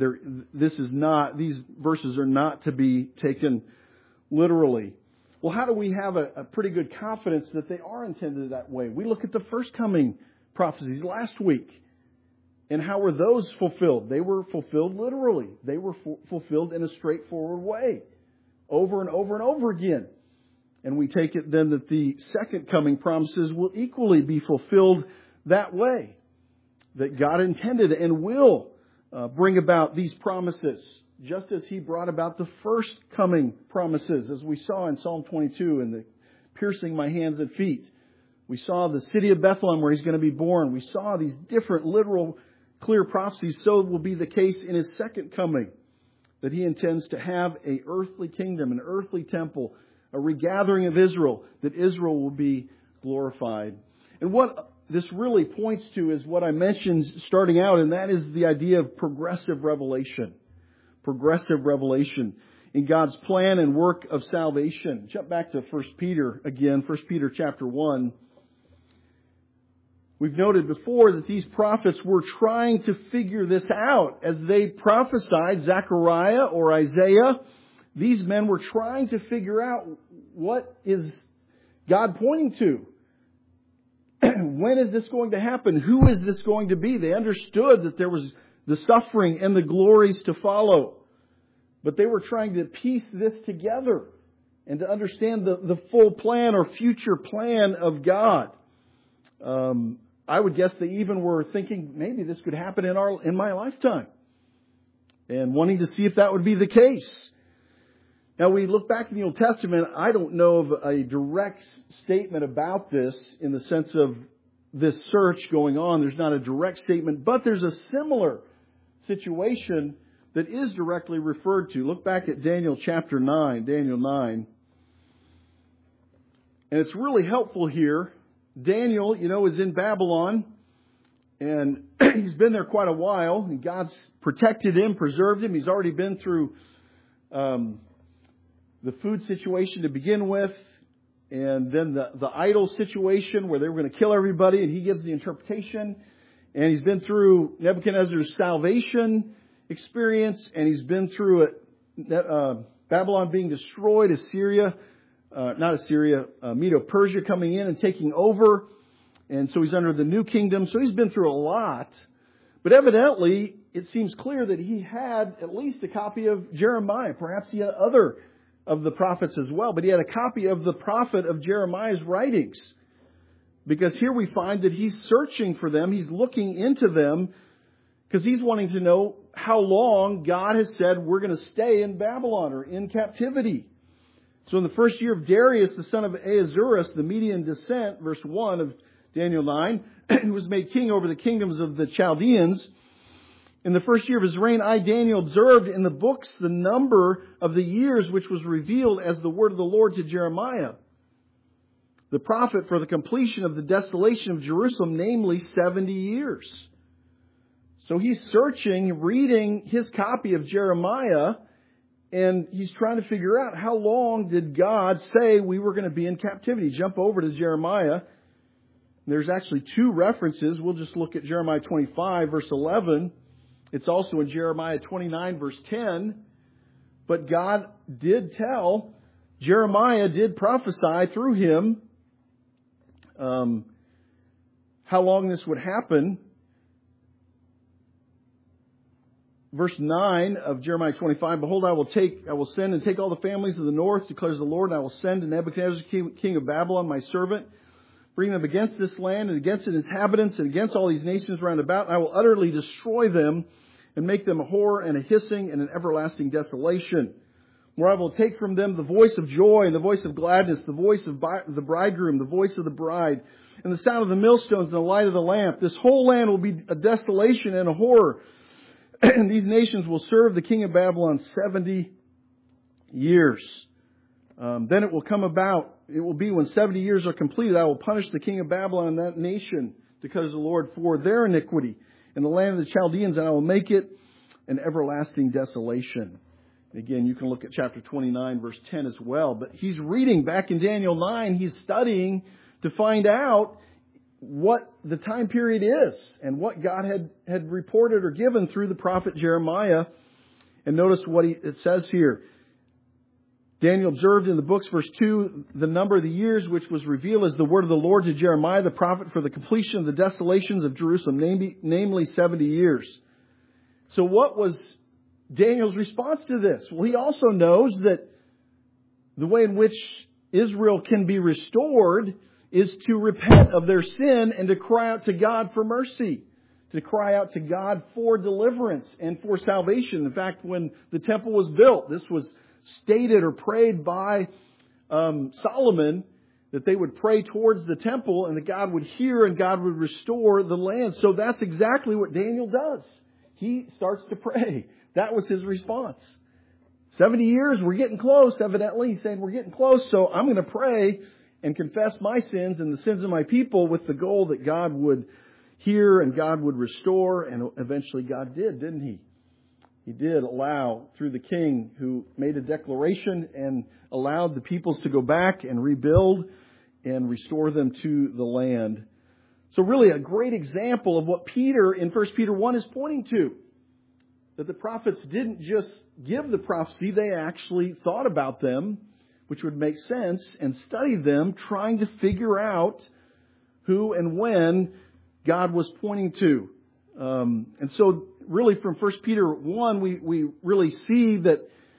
these verses are not to be taken literally. Well, how do we have a pretty good confidence that they are intended that way? We look at the first coming prophecies last week. And how were those fulfilled? They were fulfilled literally. They were fulfilled in a straightforward way. Over and over and over again. And we take it then that the second coming promises will equally be fulfilled that way. That God intended and will bring about these promises, just as He brought about the first coming promises, as we saw in Psalm 22 in the piercing my hands and feet. We saw the city of Bethlehem where He's going to be born. We saw these different literal clear prophecies. So will be the case in His second coming, that He intends to have an earthly kingdom, an earthly temple, a regathering of Israel, that Israel will be glorified. And what this really points to is what I mentioned starting out, and that is the idea of progressive revelation. Progressive revelation in God's plan and work of salvation. Jump back to 1 Peter again, 1 Peter chapter 1. We've noted before that these prophets were trying to figure this out. As they prophesied, Zechariah or Isaiah, these men were trying to figure out, what is God pointing to? When is this going to happen? Who is this going to be? They understood that there was the suffering and the glories to follow. But they were trying to piece this together and to understand the full plan or future plan of God. I would guess they even were thinking maybe this could happen in my lifetime, and wanting to see if that would be the case. Now, we look back in the Old Testament, I don't know of a direct statement about this in the sense of this search going on. There's not a direct statement, but there's a similar situation that is directly referred to. Look back at Daniel chapter 9, Daniel 9. And it's really helpful here. Daniel, is in Babylon, and he's been there quite a while, and God's protected him, preserved him. He's already been through the food situation to begin with, and then the idol situation where they were going to kill everybody, and he gives the interpretation. And he's been through Nebuchadnezzar's salvation experience, and he's been through Babylon being destroyed, Medo-Persia coming in and taking over. And so he's under the new kingdom. So he's been through a lot. But evidently, it seems clear that he had at least a copy of Jeremiah. Perhaps he had other of the prophets as well. But he had a copy of the prophet of Jeremiah's writings. Because here we find that he's searching for them. He's looking into them because he's wanting to know how long God has said we're going to stay in Babylon or in captivity. So in the first year of Darius, the son of Ahasuerus, the Median descent, verse 1 of Daniel 9, who was made king over the kingdoms of the Chaldeans. In the first year of his reign, I, Daniel, observed in the books the number of the years which was revealed as the word of the Lord to Jeremiah, the prophet, for the completion of the desolation of Jerusalem, namely 70 years. So he's searching, reading his copy of Jeremiah, and he's trying to figure out how long did God say we were going to be in captivity. Jump over to Jeremiah. There's actually two references. We'll just look at Jeremiah 25, verse 11. It's also in Jeremiah 29, verse 10. But God did tell, Jeremiah did prophesy through him how long this would happen. Verse 9 of Jeremiah 25, behold, I will send and take all the families of the north, declares the Lord, and I will send to Nebuchadnezzar, king of Babylon, my servant, bring them against this land and against its inhabitants and against all these nations round about, and I will utterly destroy them and make them a horror and a hissing and an everlasting desolation. Where I will take from them the voice of joy and the voice of gladness, the voice of the bridegroom, the voice of the bride, and the sound of the millstones and the light of the lamp. This whole land will be a desolation and a horror. And these nations will serve the king of Babylon 70 years. Then it will come about, it will be when 70 years are completed, I will punish the king of Babylon and that nation, declares the Lord, for their iniquity in the land of the Chaldeans, and I will make it an everlasting desolation. Again, you can look at chapter 29, verse 10 as well. But he's reading back in Daniel 9, he's studying to find out what the time period is and what God had reported or given through the prophet Jeremiah. And notice what it says here. Daniel observed in the books, verse 2, the number of the years which was revealed as the word of the Lord to Jeremiah the prophet for the completion of the desolations of Jerusalem, namely 70 years. So what was Daniel's response to this? Well, he also knows that the way in which Israel can be restored is to repent of their sin and to cry out to God for mercy, to cry out to God for deliverance and for salvation. In fact, when the temple was built, this was stated or prayed by Solomon, that they would pray towards the temple and that God would hear and God would restore the land. So that's exactly what Daniel does. He starts to pray. That was his response. 70 years, we're getting close, evidently. He's saying we're getting close, so I'm going to pray and confess my sins and the sins of my people with the goal that God would hear and God would restore. And eventually God did, didn't He? He did allow, through the king who made a declaration and allowed the peoples to go back and rebuild and restore them to the land. So really a great example of what Peter in 1 Peter 1 is pointing to. That the prophets didn't just give the prophecy, they actually thought about them, which would make sense, and studied them, trying to figure out who and when God was pointing to. And so really from 1 Peter 1, we really see that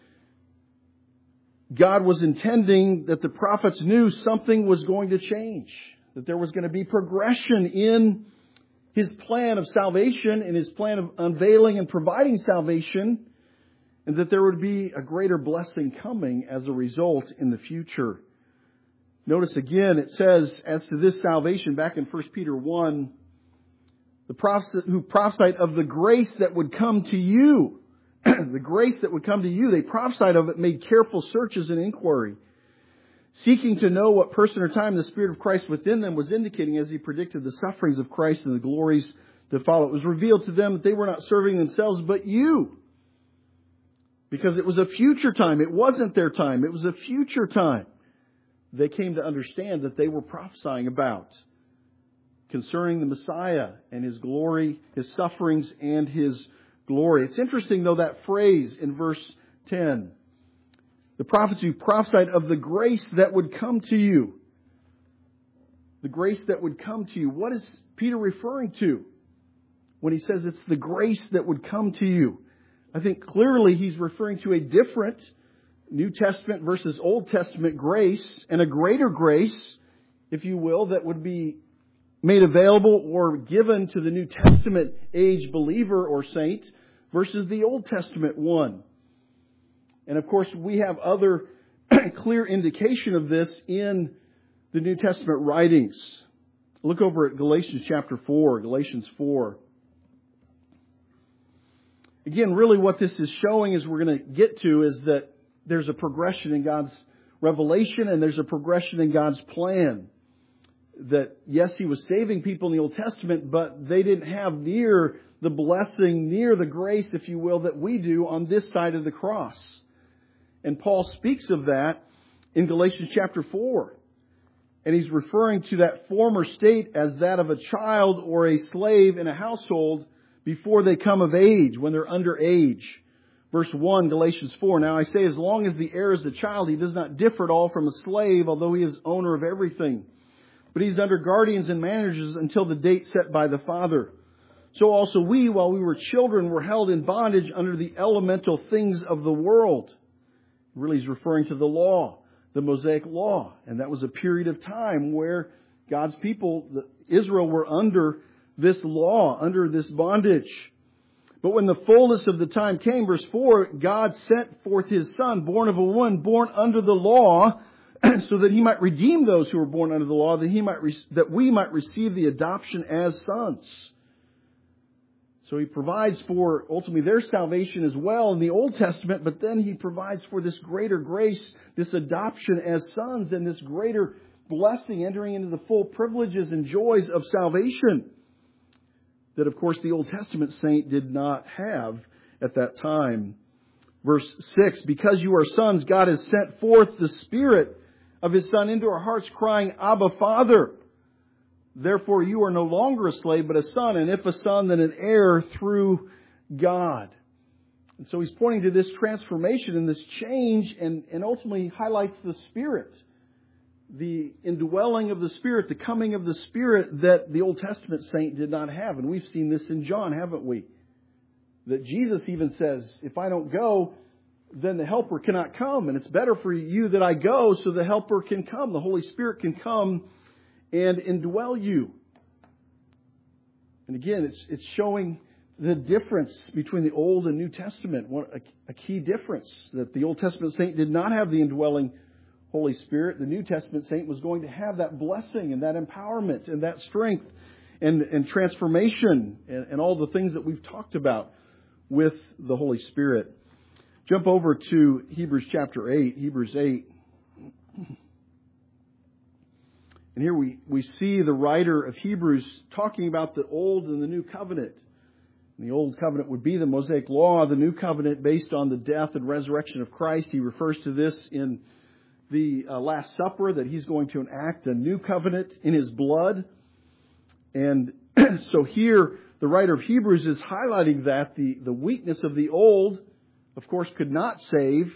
God was intending that the prophets knew something was going to change. That there was going to be progression in His plan of salvation, in His plan of unveiling and providing salvation. And that there would be a greater blessing coming as a result in the future. Notice again, it says, as to this salvation, back in 1 Peter 1, the prophets who prophesied of the grace that would come to you. The grace that would come to you. They prophesied of it, made careful searches and inquiry. Seeking to know what person or time the Spirit of Christ within them was indicating as He predicted the sufferings of Christ and the glories to follow. It was revealed to them that they were not serving themselves, but you. Because it was a future time. It wasn't their time. It was a future time. They came to understand that they were prophesying about concerning the Messiah and His glory, His sufferings, and His glory. It's interesting, though, that phrase in verse 10. The prophets who prophesied of the grace that would come to you. The grace that would come to you. What is Peter referring to when he says it's the grace that would come to you? I think clearly he's referring to a different New Testament versus Old Testament grace, and a greater grace, if you will, that would be made available or given to the New Testament age believer or saint versus the Old Testament one. And of course, we have other clear indication of this in the New Testament writings. Look over at Galatians chapter 4, Galatians 4. Again, really what this is showing, as we're going to get to, is that there's a progression in God's revelation and there's a progression in God's plan. That, yes, He was saving people in the Old Testament, but they didn't have near the blessing, near the grace, if you will, that we do on this side of the cross. And Paul speaks of that in Galatians chapter 4. And he's referring to that former state as that of a child or a slave in a household before they come of age, when they're under age. Verse 1, Galatians 4. Now I say, as long as the heir is a child, he does not differ at all from a slave, although he is owner of everything. But he's under guardians and managers until the date set by the Father. So also we, while we were children, were held in bondage under the elemental things of the world. Really, he's referring to the law, the Mosaic law. And that was a period of time where God's people, Israel, were under this law, under this bondage. But when the fullness of the time came, verse 4, God sent forth His Son, born of a woman, born under the law, so that He might redeem those who were born under the law, that we might receive the adoption as sons. So He provides for ultimately their salvation as well in the Old Testament, but then He provides for this greater grace, this adoption as sons, and this greater blessing, entering into the full privileges and joys of salvation that, of course, the Old Testament saint did not have at that time. Verse 6, because you are sons, God has sent forth the Spirit of His Son into our hearts, crying, Abba, Father. Therefore you are no longer a slave, but a son, and if a son, then an heir through God. And so he's pointing to this transformation and this change and ultimately highlights the Spirit, the indwelling of the Spirit, the coming of the Spirit that the Old Testament saint did not have. And we've seen this in John, haven't we? That Jesus even says, if I don't go, then the Helper cannot come. And it's better for you that I go so the Helper can come. The Holy Spirit can come and indwell you. And again, it's showing the difference between the Old and New Testament. A key difference, that the Old Testament saint did not have the indwelling Holy Spirit. The New Testament saint was going to have that blessing and that empowerment and that strength and transformation and all the things that we've talked about with the Holy Spirit. Jump over to Hebrews chapter 8, Hebrews 8. And here we see the writer of Hebrews talking about the Old and the New Covenant. The Old Covenant would be the Mosaic Law, the New Covenant based on the death and resurrection of Christ. He refers to this in the Last Supper, that he's going to enact a new covenant in his blood. And so here, the writer of Hebrews is highlighting that the weakness of the old, of course, could not save.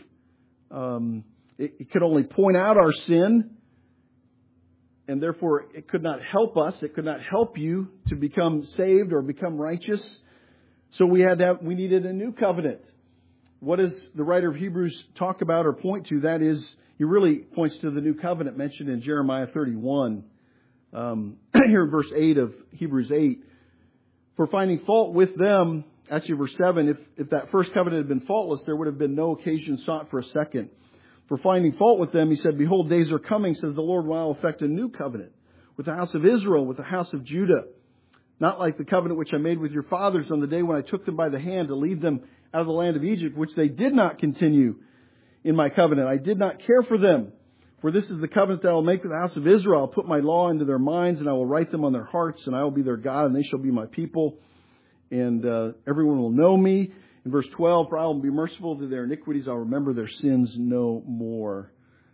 It could only point out our sin, and therefore it could not help us. It could not help you to become saved or become righteous. So we needed a new covenant. What does the writer of Hebrews talk about or point to? That is, he really points to the new covenant mentioned in Jeremiah 31. Here in verse 8 of Hebrews 8. For finding fault with them, actually verse 7, if that first covenant had been faultless, there would have been no occasion sought for a second. For finding fault with them, he said, behold, days are coming, says the Lord, when I will effect a new covenant with the house of Israel, with the house of Judah. Not like the covenant which I made with your fathers on the day when I took them by the hand to lead them out of the land of Egypt, which they did not continue in my covenant. I did not care for them. For this is the covenant that I will make with the house of Israel. I'll put my law into their minds, and I will write them on their hearts, and I will be their God, and they shall be my people. And everyone will know me. In verse 12, for I will be merciful to their iniquities. I'll remember their sins no more.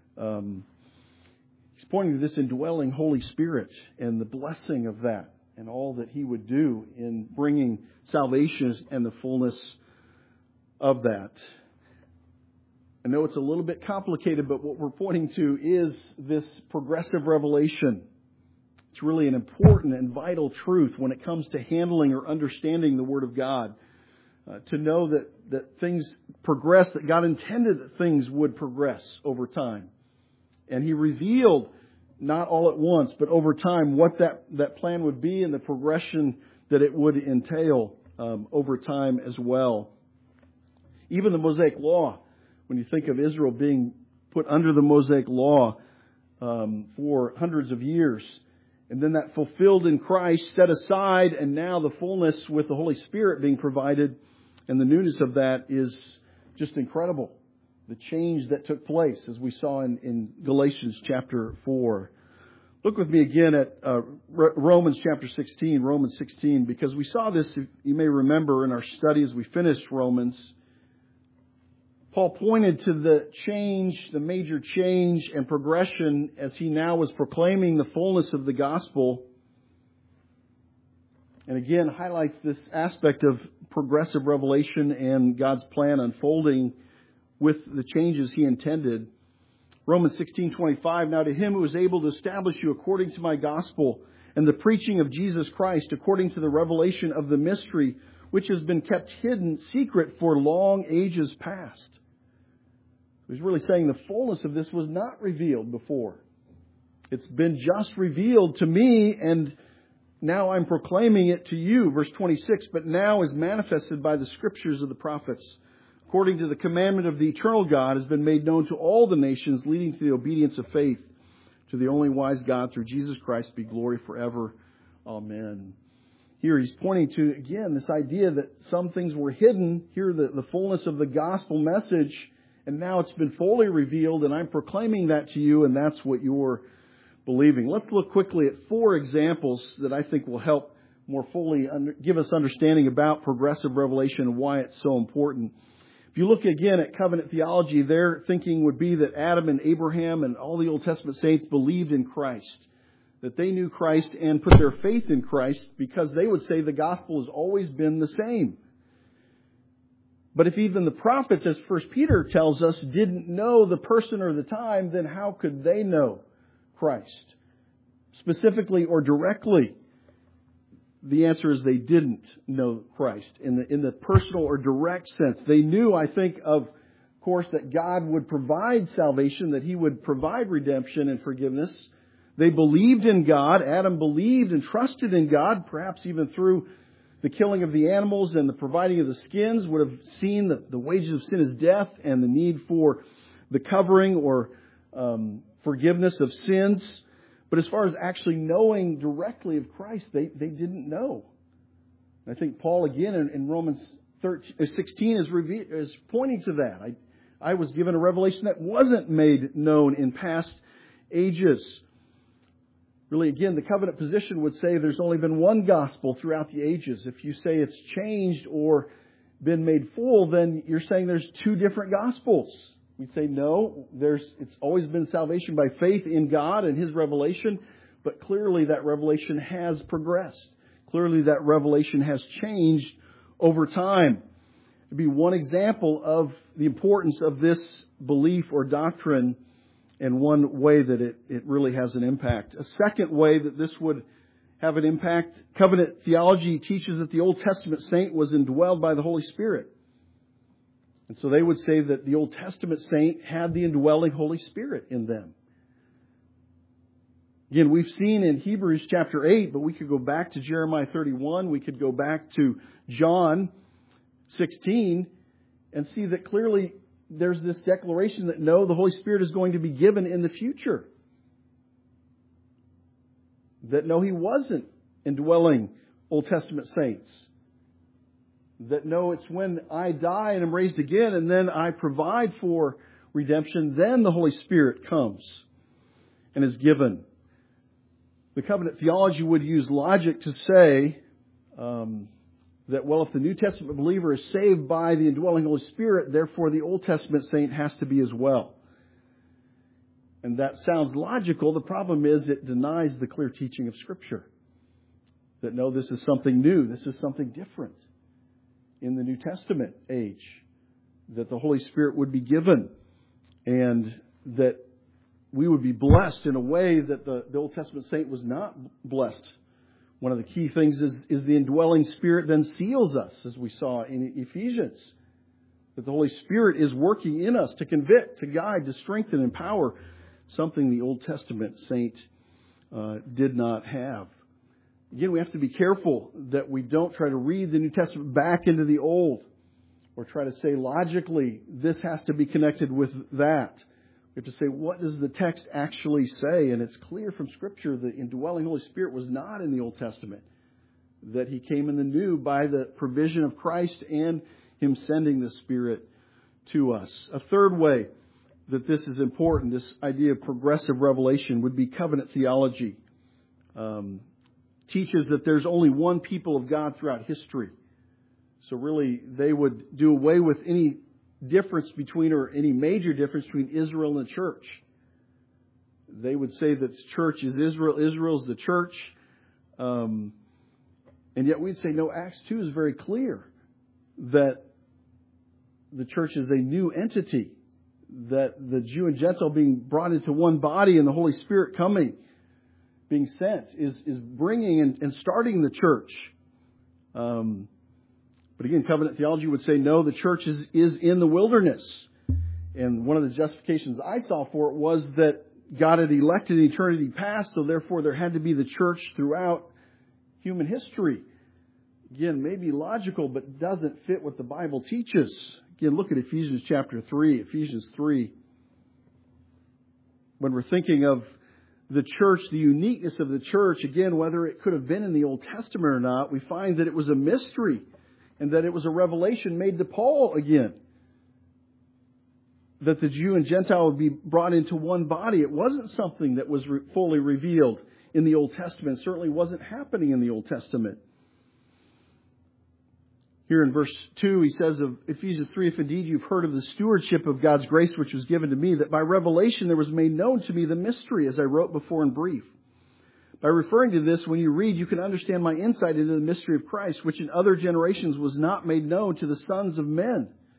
He's pointing to this indwelling Holy Spirit and the blessing of that and all that He would do in bringing salvation and the fullness of that. I know it's a little bit complicated, but what we're pointing to is this progressive revelation. It's really an important and vital truth when it comes to handling or understanding the Word of God. To know that things progress, that God intended that things would progress over time. And He revealed, not all at once, but over time, what that plan would be and the progression that it would entail over time as well. Even the Mosaic Law, when you think of Israel being put under the Mosaic Law for hundreds of years, and then that fulfilled in Christ, set aside, and now the fullness with the Holy Spirit being provided, and the newness of that is just incredible. The change that took place, as we saw in Galatians chapter 4. Look with me again at Romans chapter 16, Romans 16, because we saw this, you may remember, in our study as we finished Romans. Paul pointed to the change, the major change and progression as he now was proclaiming the fullness of the gospel. And again, highlights this aspect of progressive revelation and God's plan unfolding with the changes He intended. Romans 16:25, now to Him who is able to establish you according to my gospel and the preaching of Jesus Christ, according to the revelation of the mystery, which has been kept hidden, secret for long ages past. He's really saying the fullness of this was not revealed before. It's been just revealed to me, and now I'm proclaiming it to you. Verse 26, but now is manifested by the scriptures of the prophets, according to the commandment of the eternal God, has been made known to all the nations, leading to the obedience of faith, to the only wise God, through Jesus Christ, be glory forever. Amen. Here he's pointing to, again, this idea that some things were hidden. Here the fullness of the gospel message, and now it's been fully revealed, and I'm proclaiming that to you, and that's what you're believing. Let's look quickly at 4 examples that I think will help more fully give us understanding about progressive revelation and why it's so important. If you look again at covenant theology, their thinking would be that Adam and Abraham and all the Old Testament saints believed in Christ, that they knew Christ and put their faith in Christ, because they would say the gospel has always been the same. But if even the prophets, as 1 Peter tells us, didn't know the person or the time, then how could they know Christ? Specifically or directly? The answer is they didn't know Christ in the personal or direct sense. They knew, I think, of course, that God would provide salvation, that He would provide redemption and forgiveness. They believed in God. Adam believed and trusted in God, perhaps even through the killing of the animals and the providing of the skins, would have seen that the wages of sin is death and the need for the covering or forgiveness of sins. But as far as actually knowing directly of Christ, they didn't know. I think Paul again in Romans 16 is pointing to that. I was given a revelation that wasn't made known in past ages. Really, again, the covenant position would say there's only been one gospel throughout the ages. If you say it's changed or been made full, then you're saying there's two different gospels. We'd say no, it's always been salvation by faith in God and His revelation, but clearly that revelation has progressed. Clearly that revelation has changed over time. To be one example of the importance of this belief or doctrine, and one way that it really has an impact. A second way that this would have an impact, covenant theology teaches that the Old Testament saint was indwelled by the Holy Spirit. And so they would say that the Old Testament saint had the indwelling Holy Spirit in them. Again, we've seen in Hebrews chapter 8, but we could go back to Jeremiah 31, we could go back to John 16, and see that clearly there's this declaration that no, the Holy Spirit is going to be given in the future. That no, He wasn't indwelling Old Testament saints. That no, it's when I die and am raised again and then I provide for redemption, then the Holy Spirit comes and is given. The covenant theology would use logic to say that, well, if the New Testament believer is saved by the indwelling Holy Spirit, therefore the Old Testament saint has to be as well. And that sounds logical. The problem is it denies the clear teaching of Scripture. That no, this is something new. This is something different in the New Testament age. That the Holy Spirit would be given. And that we would be blessed in a way that the Old Testament saint was not blessed. One of the key things is the indwelling Spirit then seals us, as we saw in Ephesians. That the Holy Spirit is working in us to convict, to guide, to strengthen, empower. Something the Old Testament saint did not have. Again, we have to be careful that we don't try to read the New Testament back into the Old. Or try to say logically, this has to be connected with that. We have to say, what does the text actually say? And it's clear from Scripture the indwelling Holy Spirit was not in the Old Testament. That He came in the New by the provision of Christ and Him sending the Spirit to us. A third way that this is important, this idea of progressive revelation, would be covenant theology. Teaches that there's only one people of God throughout history. So really, they would do away with any difference between, or any major difference between Israel and the church. They would say that the church is Israel, Israel is the church. And yet we'd say, no, Acts 2 is very clear that the church is a new entity. That the Jew and Gentile being brought into one body and the Holy Spirit coming, being sent, is bringing and starting the church. But again, covenant theology would say, no, the church is in the wilderness. And one of the justifications I saw for it was that God had elected in eternity past, so therefore there had to be the church throughout human history. Again, maybe logical, but doesn't fit what the Bible teaches. Again, look at Ephesians chapter 3. Ephesians 3. When we're thinking of the church, the uniqueness of the church, again, whether it could have been in the Old Testament or not, we find that it was a mystery. And that it was a revelation made to Paul again. That the Jew and Gentile would be brought into one body. It wasn't something that was fully revealed in the Old Testament. It certainly wasn't happening in the Old Testament. Here in verse 2, he says of Ephesians 3, if indeed you've heard of the stewardship of God's grace which was given to me, that by revelation there was made known to me the mystery, as I wrote before in brief. By referring to this, when you read, you can understand my insight into the mystery of Christ, which in other generations was not made known to the sons of men,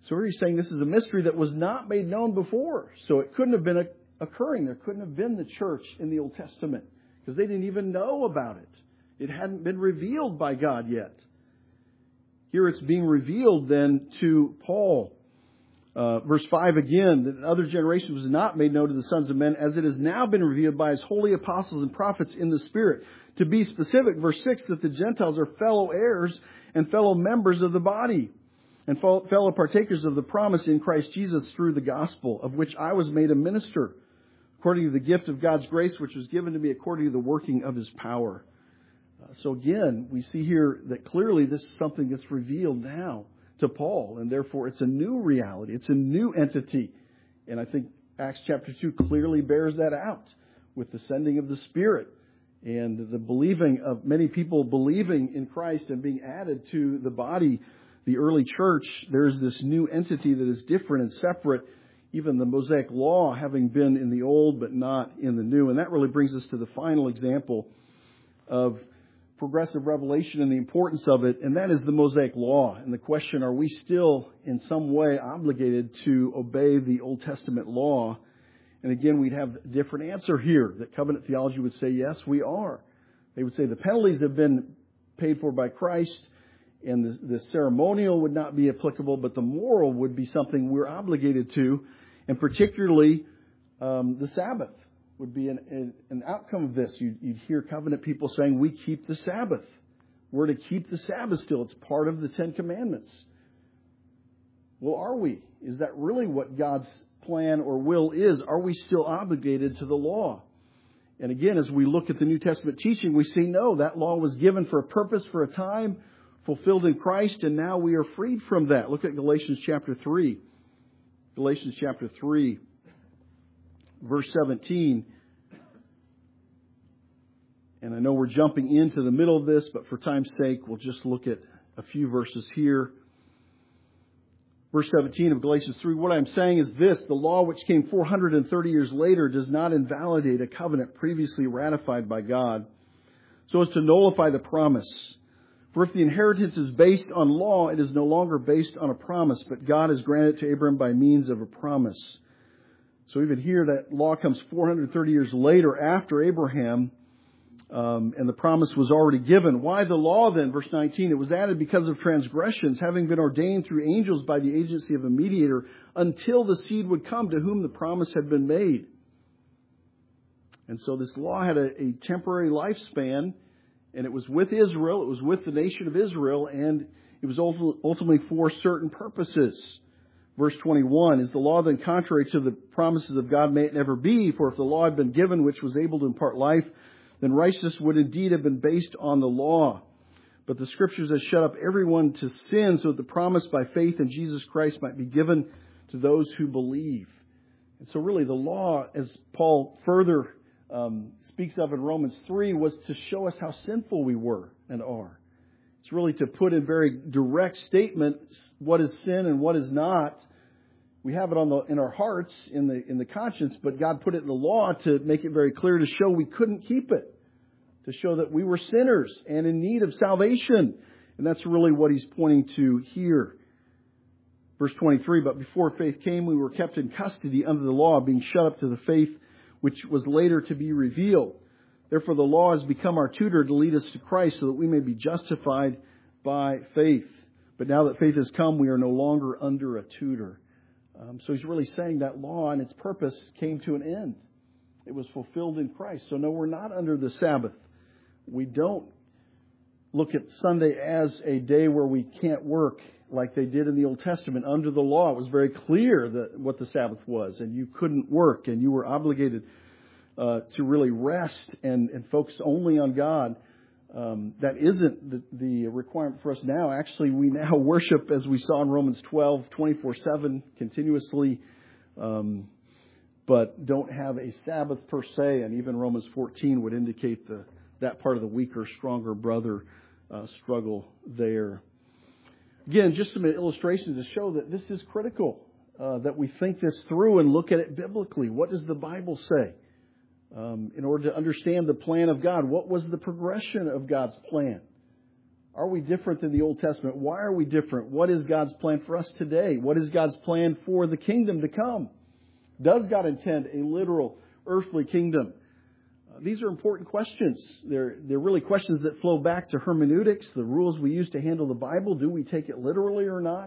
So here he's saying this is a mystery that was not made known before. So it couldn't have been occurring. There couldn't have been the church in the Old Testament because they didn't even know about it. It hadn't been revealed by God yet. Here it's being revealed then to Paul. Verse 5 again, that in other generations was not made known to the sons of men, as it has now been revealed by his holy apostles and prophets in the Spirit. To be specific, verse 6, that the Gentiles are fellow heirs and fellow members of the body, and fellow partakers of the promise in Christ Jesus through the gospel, of which I was made a minister, according to the gift of God's grace, which was given to me according to the working of his power. So again, we see here that clearly this is something that's revealed now to Paul, and therefore it's a new reality. It's a new entity. And I think Acts chapter 2 clearly bears that out with the sending of the Spirit and the believing of many people believing in Christ and being added to the body, the early church. There's this new entity that is different and separate, even the Mosaic law having been in the old but not in the new. And that really brings us to the final example of progressive revelation and the importance of it, and that is the Mosaic law. And the question, are we still in some way obligated to obey the Old Testament law? And again, we'd have a different answer here. That covenant theology would say, yes, we are. They would say the penalties have been paid for by Christ, and the ceremonial would not be applicable, but the moral would be something we're obligated to, and particularly the Sabbath would be an outcome of this. You'd hear covenant people saying, we keep the Sabbath. We're to keep the Sabbath still. It's part of the Ten Commandments. Well, are we? Is that really what God's plan or will is? Are we still obligated to the law? And again, as we look at the New Testament teaching, we see no, that law was given for a purpose, for a time, fulfilled in Christ, and now we are freed from that. Look at Galatians chapter 3. Galatians chapter 3. Verse 17, and I know we're jumping into the middle of this, but for time's sake, we'll just look at a few verses here. Verse 17 of Galatians 3, what I'm saying is this: the law which came 430 years later does not invalidate a covenant previously ratified by God, so as to nullify the promise. For if the inheritance is based on law, it is no longer based on a promise, but God has granted it to Abraham by means of a promise. So even here, that law comes 430 years later after Abraham, and the promise was already given. Why the law then? Verse 19, it was added because of transgressions, having been ordained through angels by the agency of a mediator, until the seed would come to whom the promise had been made. And so this law had a temporary lifespan, and it was with Israel, it was with the nation of Israel, and it was ultimately for certain purposes. Verse 21, is the law then contrary to the promises of God? May it never be. For if the law had been given, which was able to impart life, then righteousness would indeed have been based on the law. But the Scriptures have shut up everyone to sin, so that the promise by faith in Jesus Christ might be given to those who believe. And so really the law, as Paul further speaks of in Romans 3, was to show us how sinful we were and are. It's really to put in very direct statements what is sin and what is not. We have it in our hearts, in the conscience, but God put it in the law to make it very clear, to show we couldn't keep it, to show that we were sinners and in need of salvation. And that's really what he's pointing to here. Verse 23, but before faith came, we were kept in custody under the law, being shut up to the faith which was later to be revealed. Therefore, the law has become our tutor to lead us to Christ, so that we may be justified by faith. But now that faith has come, we are no longer under a tutor. So he's really saying that law and its purpose came to an end. It was fulfilled in Christ. So no, we're not under the Sabbath. We don't look at Sunday as a day where we can't work like they did in the Old Testament. Under the law, it was very clear that what the Sabbath was, and you couldn't work, and you were obligated to really rest and focus only on God. That isn't the requirement for us now. Actually, we now worship, as we saw in Romans 12, 24/7, continuously, but don't have a Sabbath per se. And even Romans 14 would indicate that part of the weaker, stronger brother struggle there. Again, just some illustrations to show that this is critical, that we think this through and look at it biblically. What does the Bible say? In order to understand the plan of God, what was the progression of God's plan? Are we different than the Old Testament? Why are we different? What is God's plan for us today? What is God's plan for the kingdom to come? Does God intend a literal earthly kingdom? These are important questions. They're really questions that flow back to hermeneutics, the rules we use to handle the Bible. Do we take it literally or not?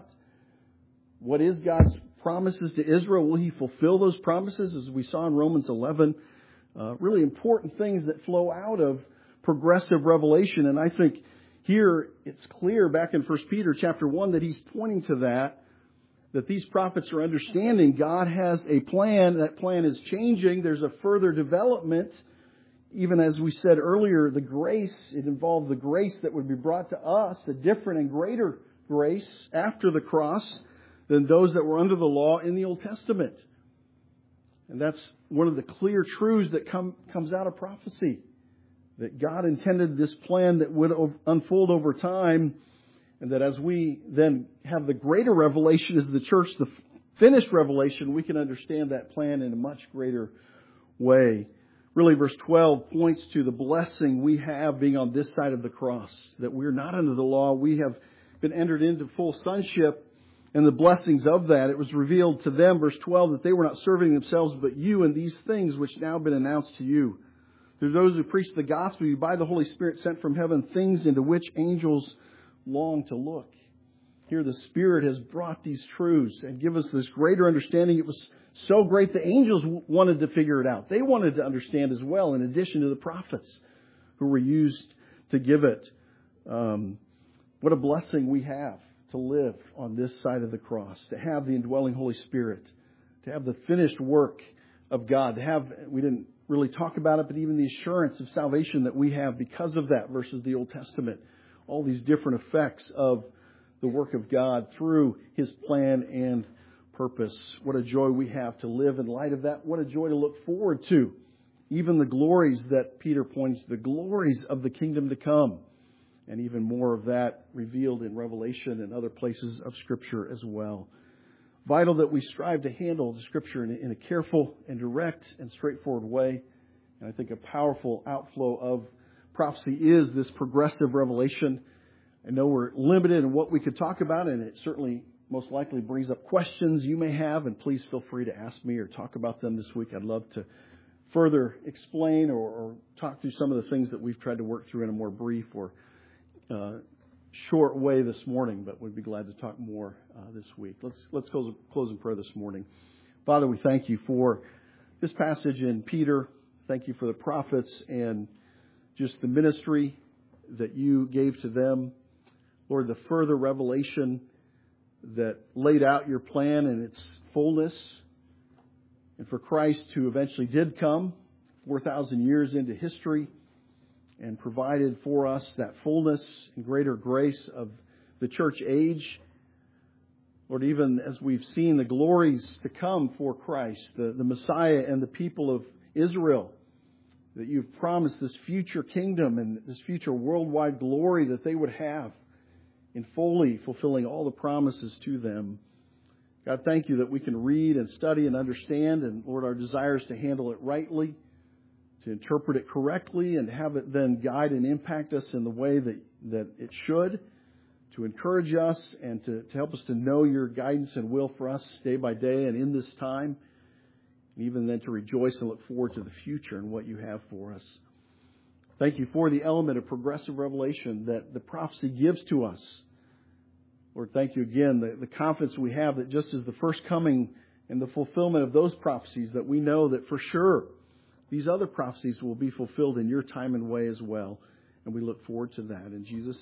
What is God's promises to Israel? Will He fulfill those promises, as we saw in Romans 11? Really important things that flow out of progressive revelation. And I think here it's clear back in 1 Peter chapter 1 that he's pointing to that these prophets are understanding God has a plan. That plan is changing. There's a further development. Even as we said earlier, the grace, it involved the grace that would be brought to us, a different and greater grace after the cross than those that were under the law in the Old Testament. And that's one of the clear truths that comes out of prophecy. That God intended this plan that would unfold over time, and that as we then have the greater revelation as the church, the finished revelation, we can understand that plan in a much greater way. Really, verse 12 points to the blessing we have being on this side of the cross. That we're not under the law. We have been entered into full sonship and the blessings of that. It was revealed to them, verse 12, that they were not serving themselves but you and these things which now have been announced to you. Through those who preach the gospel, you by the Holy Spirit sent from heaven things into which angels long to look. Here the Spirit has brought these truths and give us this greater understanding. It was so great the angels wanted to figure it out. They wanted to understand as well, in addition to the prophets who were used to give it. What a blessing we have to live on this side of the cross, to have the indwelling Holy Spirit, to have the finished work of God, to have, we didn't really talk about it, but even the assurance of salvation that we have because of that versus the Old Testament. All these different effects of the work of God through His plan and purpose. What a joy we have to live in light of that. What a joy to look forward to. Even the glories that Peter points to, the glories of the kingdom to come. And even more of that revealed in Revelation and other places of Scripture as well. Vital that we strive to handle the Scripture in a careful and direct and straightforward way. And I think a powerful outflow of prophecy is this progressive revelation. I know we're limited in what we could talk about, and it certainly most likely brings up questions you may have, and please feel free to ask me or talk about them this week. I'd love to further explain or talk through some of the things that we've tried to work through in a more brief or short way this morning, but we'd be glad to talk more this week. Let's close in prayer this morning. Father, we thank you for this passage in Peter. Thank you for the prophets and just the ministry that you gave to them. Lord, the further revelation that laid out your plan in its fullness. And for Christ, who eventually did come 4,000 years into history and provided for us that fullness and greater grace of the church age. Lord, even as we've seen the glories to come for Christ, the Messiah and the people of Israel, that you've promised this future kingdom and this future worldwide glory that they would have in fully fulfilling all the promises to them. God, thank you that we can read and study and understand, and Lord, our desire is to handle it rightly, to interpret it correctly, and have it then guide and impact us in the way that it should, to encourage us and to help us to know your guidance and will for us day by day and in this time, and even then to rejoice and look forward to the future and what you have for us. Thank you for the element of progressive revelation that the prophecy gives to us. Lord, thank you again, the confidence we have that just as the first coming and the fulfillment of those prophecies, that we know that for sure these other prophecies will be fulfilled in your time and way as well. And we look forward to that. In Jesus'